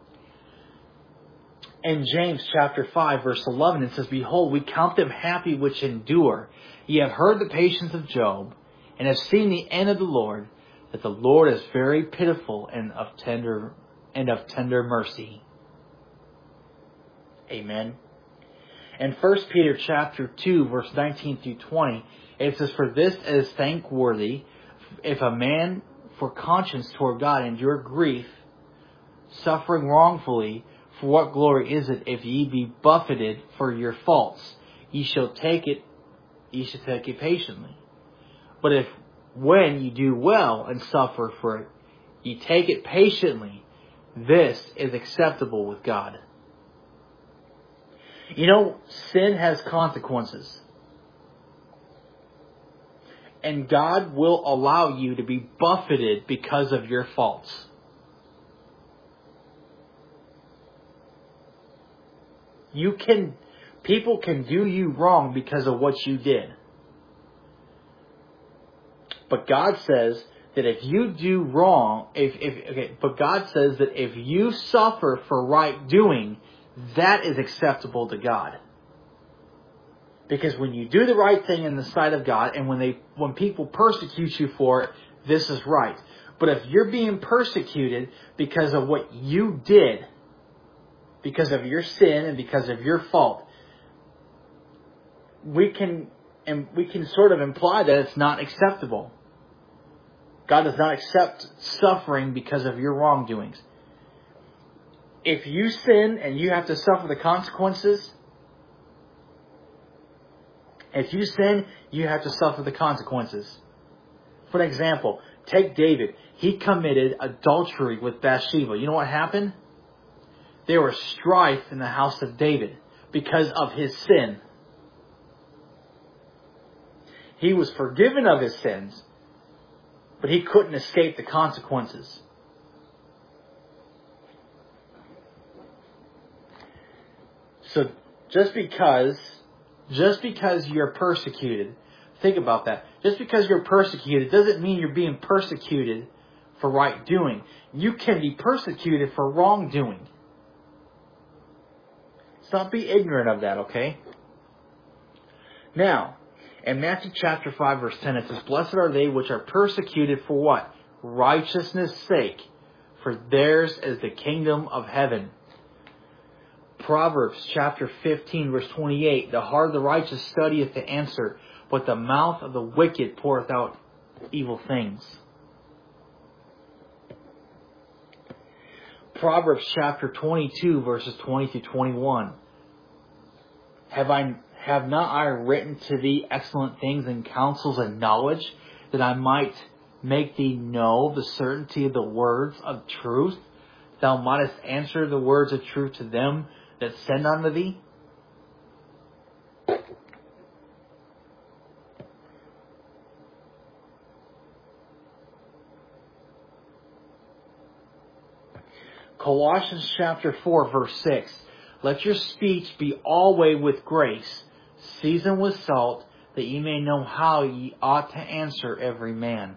In James chapter 5, verse 11, it says, Behold, we count them happy which endure. Ye have heard the patience of Job, and have seen the end of the Lord, that the Lord is very pitiful and of tender mercy. Amen. In 1 Peter chapter 2, verse 19 through 20, it says, For this is thankworthy, if a man for conscience toward God endure grief, suffering wrongfully, for what glory is it if ye be buffeted for your faults? Ye shall take it patiently. But if when you do well and suffer for it, ye take it patiently, this is acceptable with God. Sin has consequences. And God will allow you to be buffeted because of your faults. People can do you wrong because of what you did. But God says that if you do wrong, but God says that if you suffer for right doing, that is acceptable to God. Because when you do the right thing in the sight of God, and when people persecute you for it, this is right. But if you're being persecuted because of what you did, because of your sin and because of your fault, we can sort of imply that it's not acceptable. God does not accept suffering because of your wrongdoings. If you sin and you have to suffer the consequences, you have to suffer the consequences. For example, take David. He committed adultery with Bathsheba. You know what happened? There was strife in the house of David because of his sin. He was forgiven of his sins, but he couldn't escape the consequences. So just because you're persecuted, think about that. Just because you're persecuted doesn't mean you're being persecuted for right doing. You can be persecuted for wrongdoing. So don't be ignorant of that, okay? Now, in Matthew chapter 5, verse 10, it says, Blessed are they which are persecuted for what? Righteousness' sake. For theirs is the kingdom of heaven. Proverbs chapter 15, verse 28, The heart of the righteous studieth the answer, but the mouth of the wicked poureth out evil things. Proverbs chapter 22, verses 20 to 21. Have not I written to thee excellent things and counsels and knowledge, that I might make thee know the certainty of the words of truth? Thou mightest answer the words of truth to them that send unto thee? Colossians chapter 4, verse 6. Let your speech be always with grace, seasoned with salt, that ye may know how ye ought to answer every man.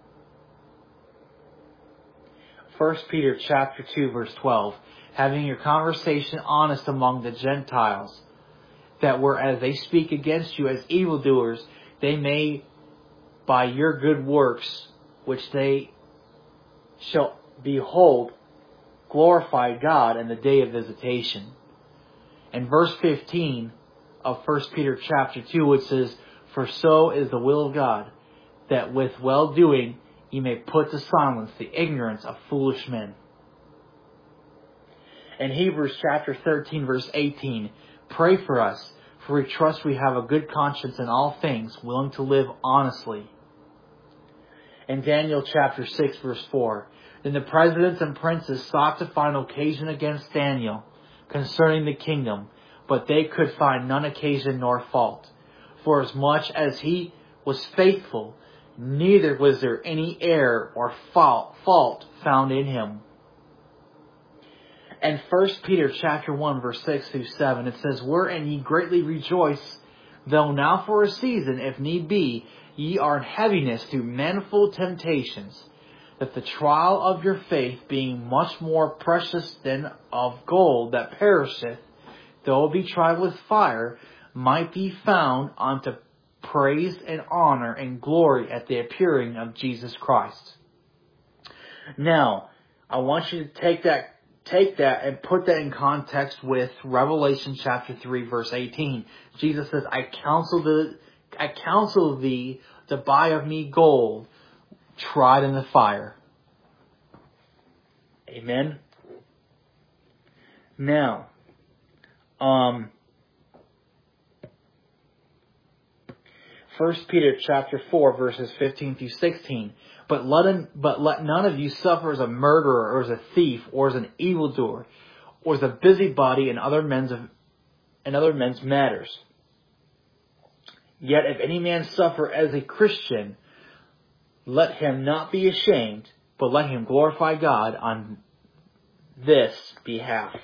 1 Peter chapter 2, verse 12. Having your conversation honest among the Gentiles, that whereas they speak against you as evildoers, they may, by your good works, which they shall behold, glorify God in the day of visitation. And verse 15 of 1 Peter chapter 2, it says, For so is the will of God, that with well-doing ye may put to silence the ignorance of foolish men. In Hebrews chapter 13, verse 18, Pray for us, for we trust we have a good conscience in all things, willing to live honestly. In Daniel chapter 6, verse 4, Then the presidents and princes sought to find occasion against Daniel concerning the kingdom, but they could find none occasion nor fault. For as much as he was faithful, neither was there any error or fault found in him. And 1 Peter chapter 1, verse 6 through 7, it says, Wherein ye greatly rejoice, though now for a season, if need be, ye are in heaviness through manifold temptations, that the trial of your faith, being much more precious than of gold that perisheth, though it be tried with fire, might be found unto praise and honor and glory at the appearing of Jesus Christ. Now, I want you to take that and put that in context with Revelation chapter 3, verse 18. Jesus says, I counsel thee to buy of me gold tried in the fire. Amen. Now, 1 Peter chapter 4, verses 15 through 16. But let none of you suffer as a murderer, or as a thief, or as an evildoer, or as a busybody in other men's matters. Yet if any man suffer as a Christian, let him not be ashamed, but let him glorify God on this behalf.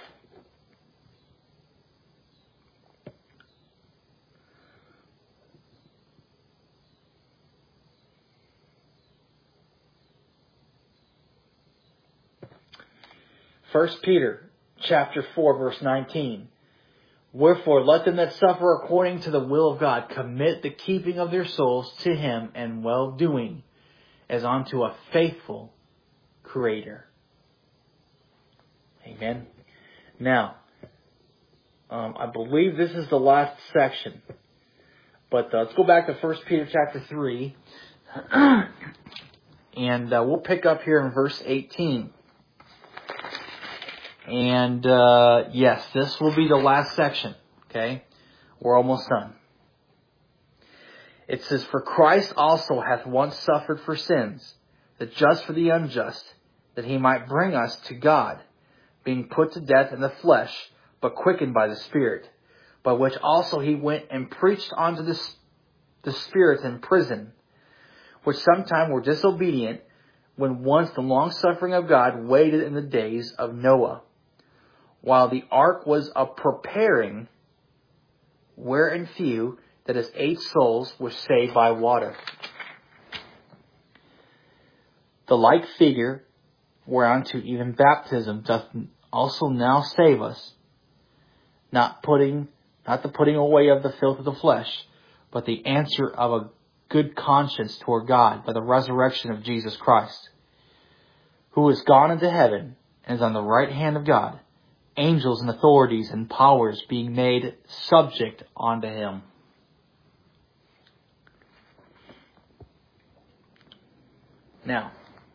First Peter chapter 4, verse 19. Wherefore let them that suffer according to the will of God commit the keeping of their souls to Him and well-doing, as unto a faithful Creator. Amen. Now, I believe this is the last section. But let's go back to 1 Peter chapter 3. And we'll pick up here in verse 18. And yes, this will be the last section. Okay? We're almost done. It says, For Christ also hath once suffered for sins, the just for the unjust, that He might bring us to God, being put to death in the flesh, but quickened by the Spirit, by which also He went and preached unto the spirits in prison, which sometime were disobedient, when once the long-suffering of God waited in the days of Noah, while the ark was a preparing, wherein few, that is 8 souls, were saved by water. The like figure, whereunto even baptism doth also now save us, not the putting away of the filth of the flesh, but the answer of a good conscience toward God by the resurrection of Jesus Christ, who is gone into heaven and is on the right hand of God, angels and authorities and powers being made subject unto him. Now,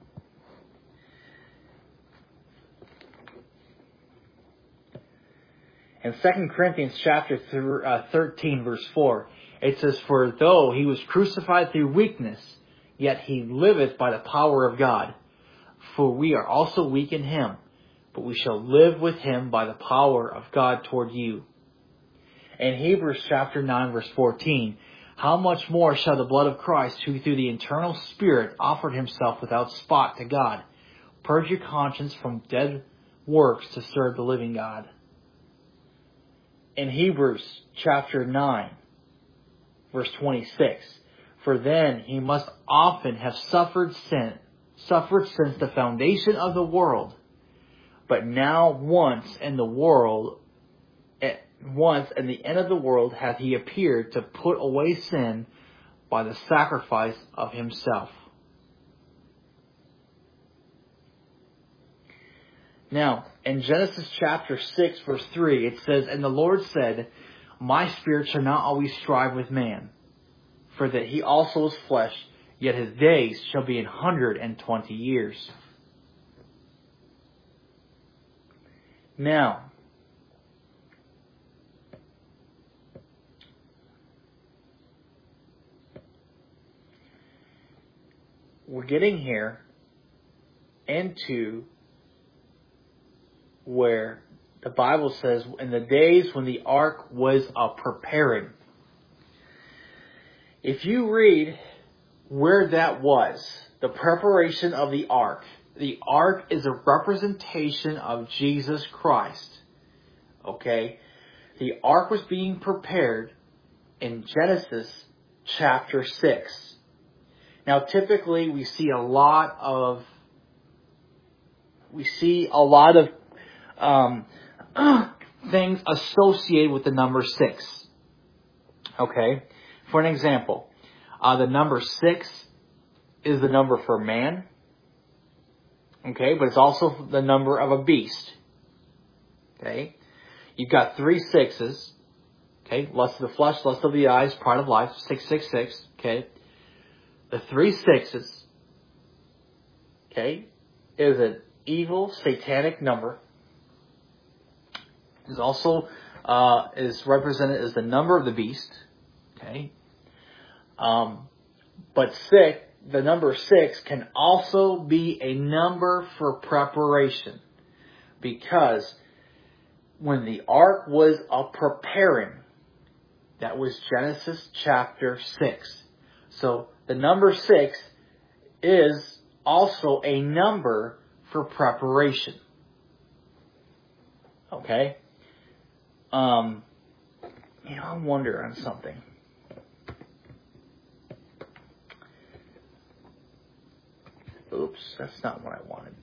in 2 Corinthians chapter 13, verse 4, it says, For though he was crucified through weakness, yet he liveth by the power of God. For we are also weak in him, but we shall live with him by the power of God toward you. In Hebrews chapter 9, verse 14, How much more shall the blood of Christ, who through the eternal Spirit offered himself without spot to God, purge your conscience from dead works to serve the living God? In Hebrews chapter 9, verse 26, For then he must often have suffered since the foundation of the world. But now once in the end of the world hath he appeared to put away sin by the sacrifice of himself. Now, in Genesis chapter 6, verse 3, it says, And the Lord said, My spirit shall not always strive with man, for that he also is flesh, yet his days shall be 120 years. Now, we're getting here into where the Bible says, in the days when the ark was preparing. If you read where that was, the preparation of the ark is a representation of Jesus Christ. Okay? The ark was being prepared in Genesis chapter 6. Now, typically, we see a lot of things associated with the number 6. Okay? For an example, the number 6 is the number for man. Okay? But it's also the number of a beast. Okay? You've got 3 6s. Okay? Lust of the flesh, lust of the eyes, pride of life. 666. Okay? The 3 6s. Okay? Is an evil, satanic number. Is also is represented as the number of the beast. Okay, but the number 6 can also be a number for preparation, because when the ark was preparing, that was Genesis chapter 6. So the number 6 is also a number for preparation. Okay. I wonder on something. Oops, that's not what I wanted.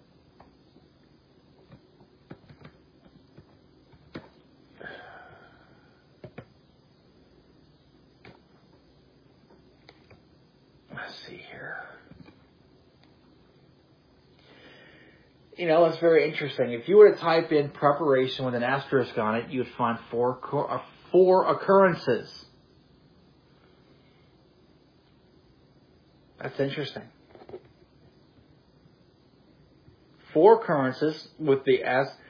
Let's see here. It's very interesting. If you were to type in preparation with an asterisk on it, you would find 4 occurrences. That's interesting. 4 occurrences with the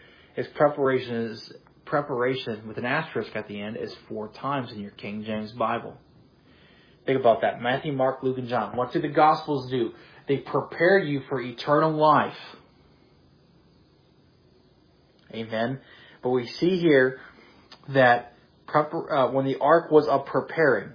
preparation with an asterisk at the end is 4 times in your King James Bible. Think about that. Matthew, Mark, Luke, and John. What do the Gospels do? They prepare you for eternal life. Amen. But we see here that when the ark was preparing,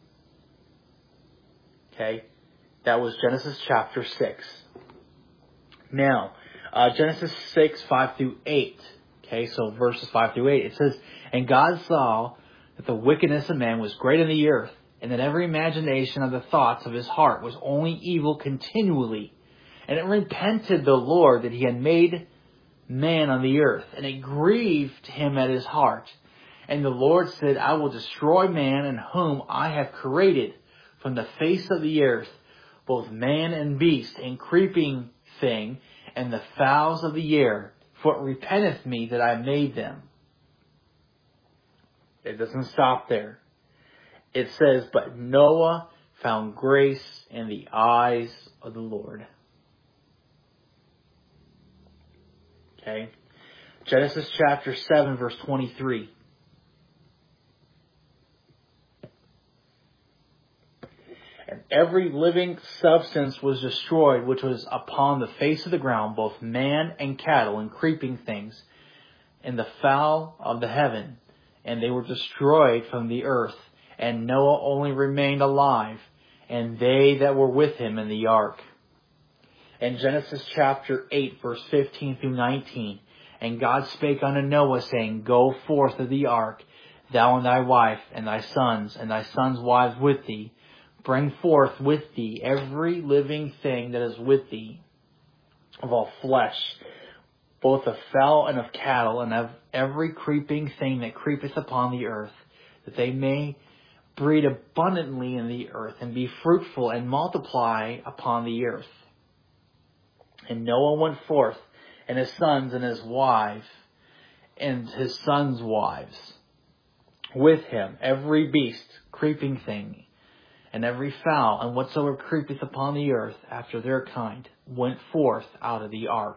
okay, that was Genesis chapter 6. Now, Genesis 6, 5 through 8. Okay, so verses 5 through 8, it says, And God saw that the wickedness of man was great in the earth, and that every imagination of the thoughts of his heart was only evil continually. And it repented the Lord that he had made man on the earth, and it grieved him at his heart. And the Lord said, I will destroy man in whom I have created from the face of the earth, both man and beast, and creeping thing, and the fowls of the air, for it repenteth me that I made them. It doesn't stop there. It says, but Noah found grace in the eyes of the Lord. Okay. Genesis chapter 7, verse 23. And every living substance was destroyed, which was upon the face of the ground, both man and cattle and creeping things, and the fowl of the heaven. And they were destroyed from the earth. And Noah only remained alive, and they that were with him in the ark. In Genesis chapter 8, verse 15 through 19, and God spake unto Noah, saying, Go forth of the ark, thou and thy wife, and thy sons wives with thee. Bring forth with thee every living thing that is with thee, of all flesh, both of fowl and of cattle, and of every creeping thing that creepeth upon the earth, that they may breed abundantly in the earth, and be fruitful, and multiply upon the earth. And Noah went forth, and his sons and his wife, and his sons' wives, with him, every beast, creeping thing, and every fowl, and whatsoever creepeth upon the earth after their kind, went forth out of the ark.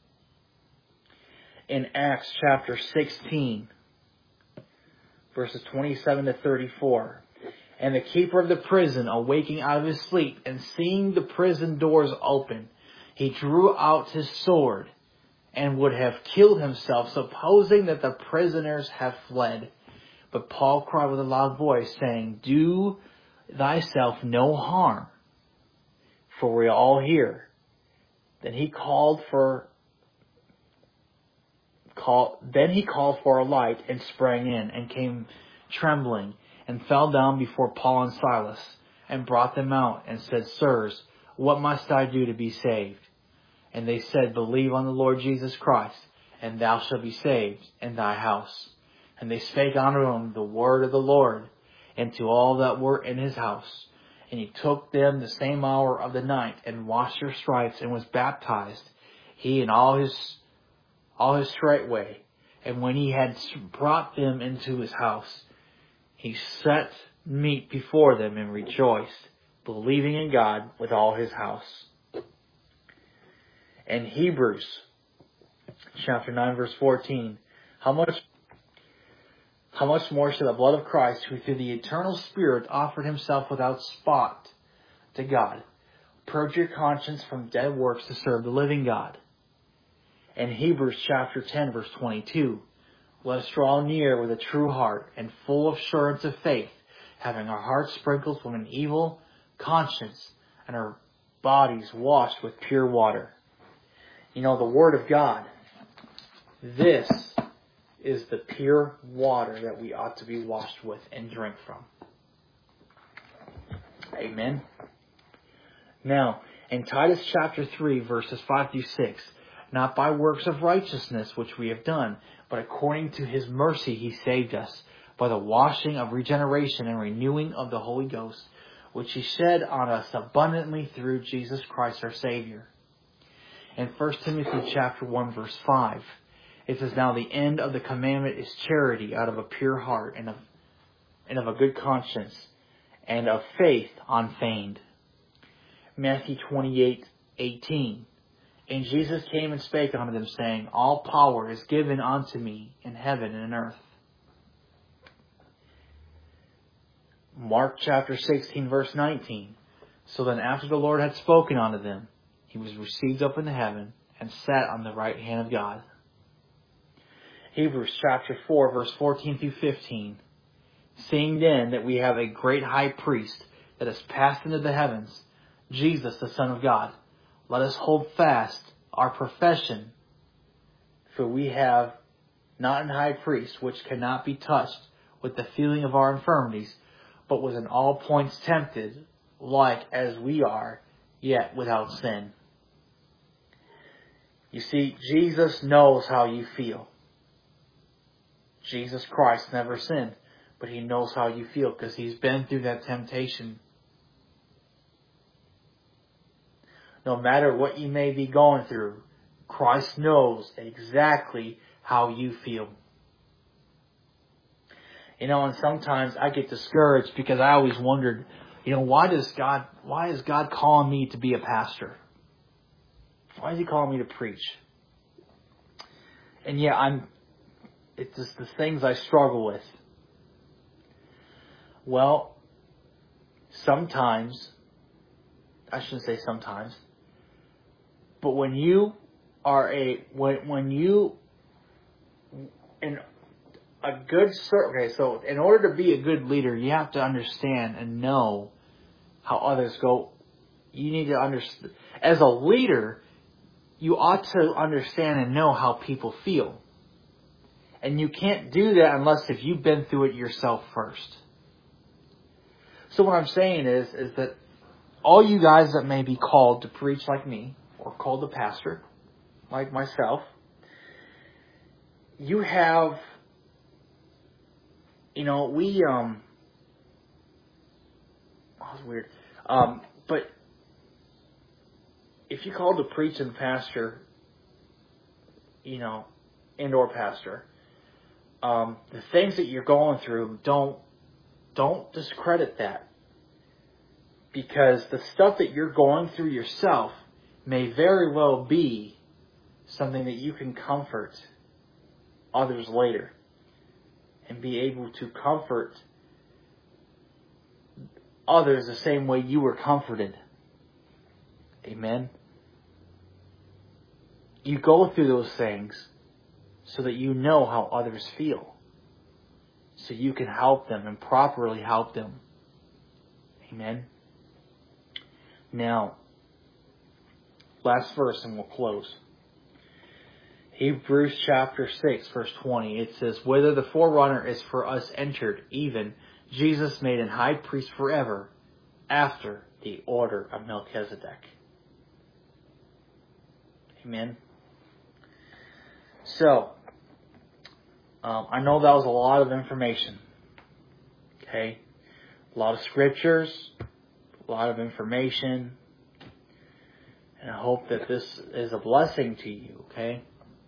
In Acts chapter 16, verses 27 to 34, and the keeper of the prison, awaking out of his sleep, and seeing the prison doors open, he drew out his sword, and would have killed himself, supposing that the prisoners have fled. But Paul cried with a loud voice, saying, Do thyself no harm, for we are all here. Then he called for a light, and sprang in, and came trembling, and fell down before Paul and Silas, and brought them out, and said, Sirs, what must I do to be saved? And they said, Believe on the Lord Jesus Christ, and thou shalt be saved, and thy house. And they spake unto him the word of the Lord, and to all that were in his house. And he took them the same hour of the night, and washed their stripes, and was baptized, he and all his straightway. And when he had brought them into his house, he set meat before them, and rejoiced, believing in God with all his house. In Hebrews chapter 9, verse 14, How much more shall the blood of Christ, who through the eternal Spirit offered himself without spot to God, purge your conscience from dead works to serve the living God? In Hebrews chapter 10, verse 22, Let us draw near with a true heart and full assurance of faith, having our hearts sprinkled from an evil conscience and our bodies washed with pure water. You know, the Word of God, this is the pure water that we ought to be washed with and drink from. Amen. Now, in Titus chapter 3, verses 5 through 6, Not by works of righteousness which we have done, but according to his mercy he saved us, by the washing of regeneration and renewing of the Holy Ghost, which he shed on us abundantly through Jesus Christ our Savior. In 1 Timothy chapter 1, verse 5, it says, Now the end of the commandment is charity out of a pure heart, and of a good conscience, and of faith unfeigned. Matthew 28:18, And Jesus came and spake unto them, saying, All power is given unto me in heaven and in earth. Mark chapter 16, verse 19, So then after the Lord had spoken unto them, he was received up into heaven, and sat on the right hand of God. Hebrews chapter 4, verse 14 through 15, Seeing then that we have a great high priest that has passed into the heavens, Jesus the Son of God, let us hold fast our profession, for we have not an high priest which cannot be touched with the feeling of our infirmities, but was in all points tempted, like as we are, yet without sin. You see, Jesus knows how you feel. Jesus Christ never sinned, but He knows how you feel because He's been through that temptation. No matter what you may be going through, Christ knows exactly how you feel. You know, and sometimes I get discouraged because I always wondered, you know, why is God calling me to be a pastor? Why is He calling me to preach? And yeah, it's just the things I struggle with. Well, sometimes, I shouldn't say sometimes, but when you are so in order to be a good leader, you have to understand and know how others go. You need to understand, as a leader, you ought to understand and know how people feel. And you can't do that unless if you've been through it yourself first. So what I'm saying is that all you guys that may be called to preach like me, or called to pastor, like myself, you have, you know, that was weird. But if you're called to preach and pastor, you know, indoor pastor, the things that you're going through, don't discredit that. Because the stuff that you're going through yourself may very well be something that you can comfort others later. And be able to comfort others the same way you were comforted. Amen. You go through those things so that you know how others feel. So you can help them and properly help them. Amen. Now, last verse and we'll close. Hebrews chapter 6, verse 20. It says, "Whether the forerunner is for us entered, even Jesus made an high priest forever, after the order of Melchizedek." Amen. So, I know that was a lot of information. Okay? A lot of scriptures, a lot of information. And I hope that this is a blessing to you, okay?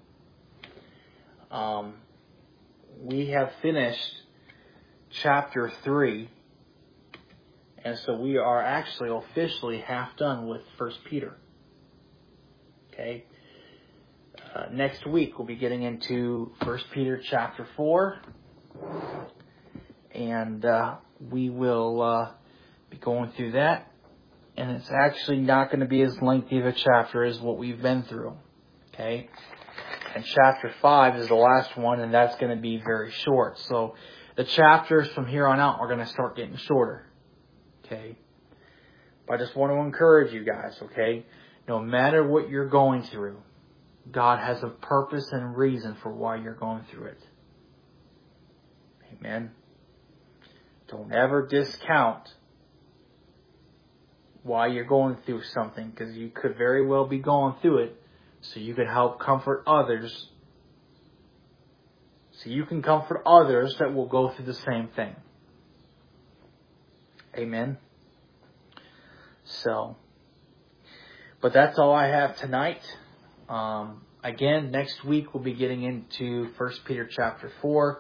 We have finished chapter 3. And so we are actually officially half done with 1 Peter. Okay? Next week we'll be getting into 1 Peter chapter 4. And we will be going through that. And it's actually not going to be as lengthy of a chapter as what we've been through. Okay? And chapter 5 is the last one, and that's going to be very short. So the chapters from here on out are going to start getting shorter. Okay? But I just want to encourage you guys, okay? No matter what you're going through, God has a purpose and reason for why you're going through it. Amen? Don't ever discount why you're going through something, because you could very well be going through it so you can help comfort others. So you can comfort others that will go through the same thing. Amen. So, but that's all I have tonight. Again, next week we'll be getting into 1 Peter chapter 4.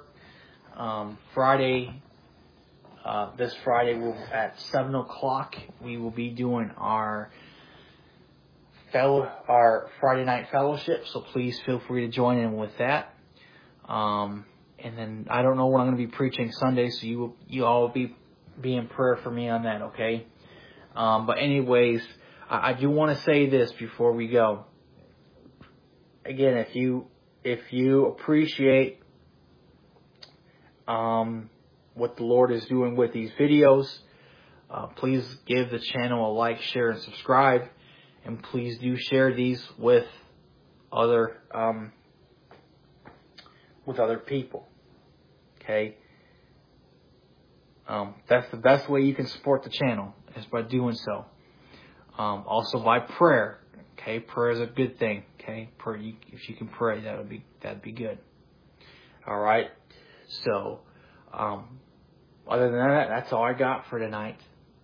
This Friday at 7 o'clock we will be doing our Friday night fellowship. So please feel free to join in with that. And then I don't know what I'm going to be preaching Sunday, so you all be in prayer for me on that, okay? But anyways, I do want to say this before we go. Again, if you appreciate what the Lord is doing with these videos, please give the channel a like, share, and subscribe. And please do share these with other people. Okay? That's the best way you can support the channel, is by doing so. Also by prayer. Okay? Prayer is a good thing. Okay, if you can pray, that'd be good. All right. So, other than that, that's all I got for tonight.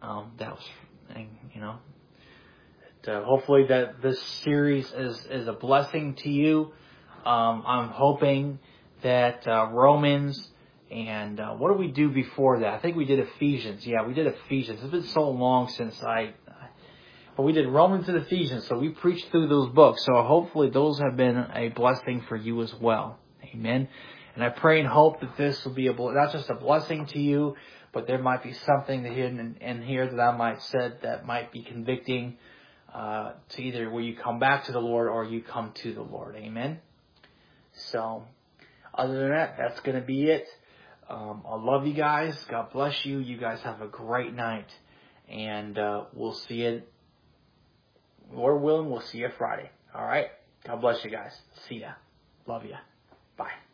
Hopefully that this series is a blessing to you. I'm hoping that Romans and what did we do before that? I think we did Ephesians. Yeah, we did Ephesians. It's been so long since but we did Romans and Ephesians, so we preached through those books. So hopefully those have been a blessing for you as well. Amen. And I pray and hope that this will be not just a blessing to you, but there might be something hidden in here that I might said that might be convicting to either where you come back to the Lord or you come to the Lord. Amen. So, other than that, that's going to be it. I love you guys. God bless you. You guys have a great night. And we'll see you, Lord willing, we'll see you Friday. All right? God bless you guys. See ya. Love ya. Bye.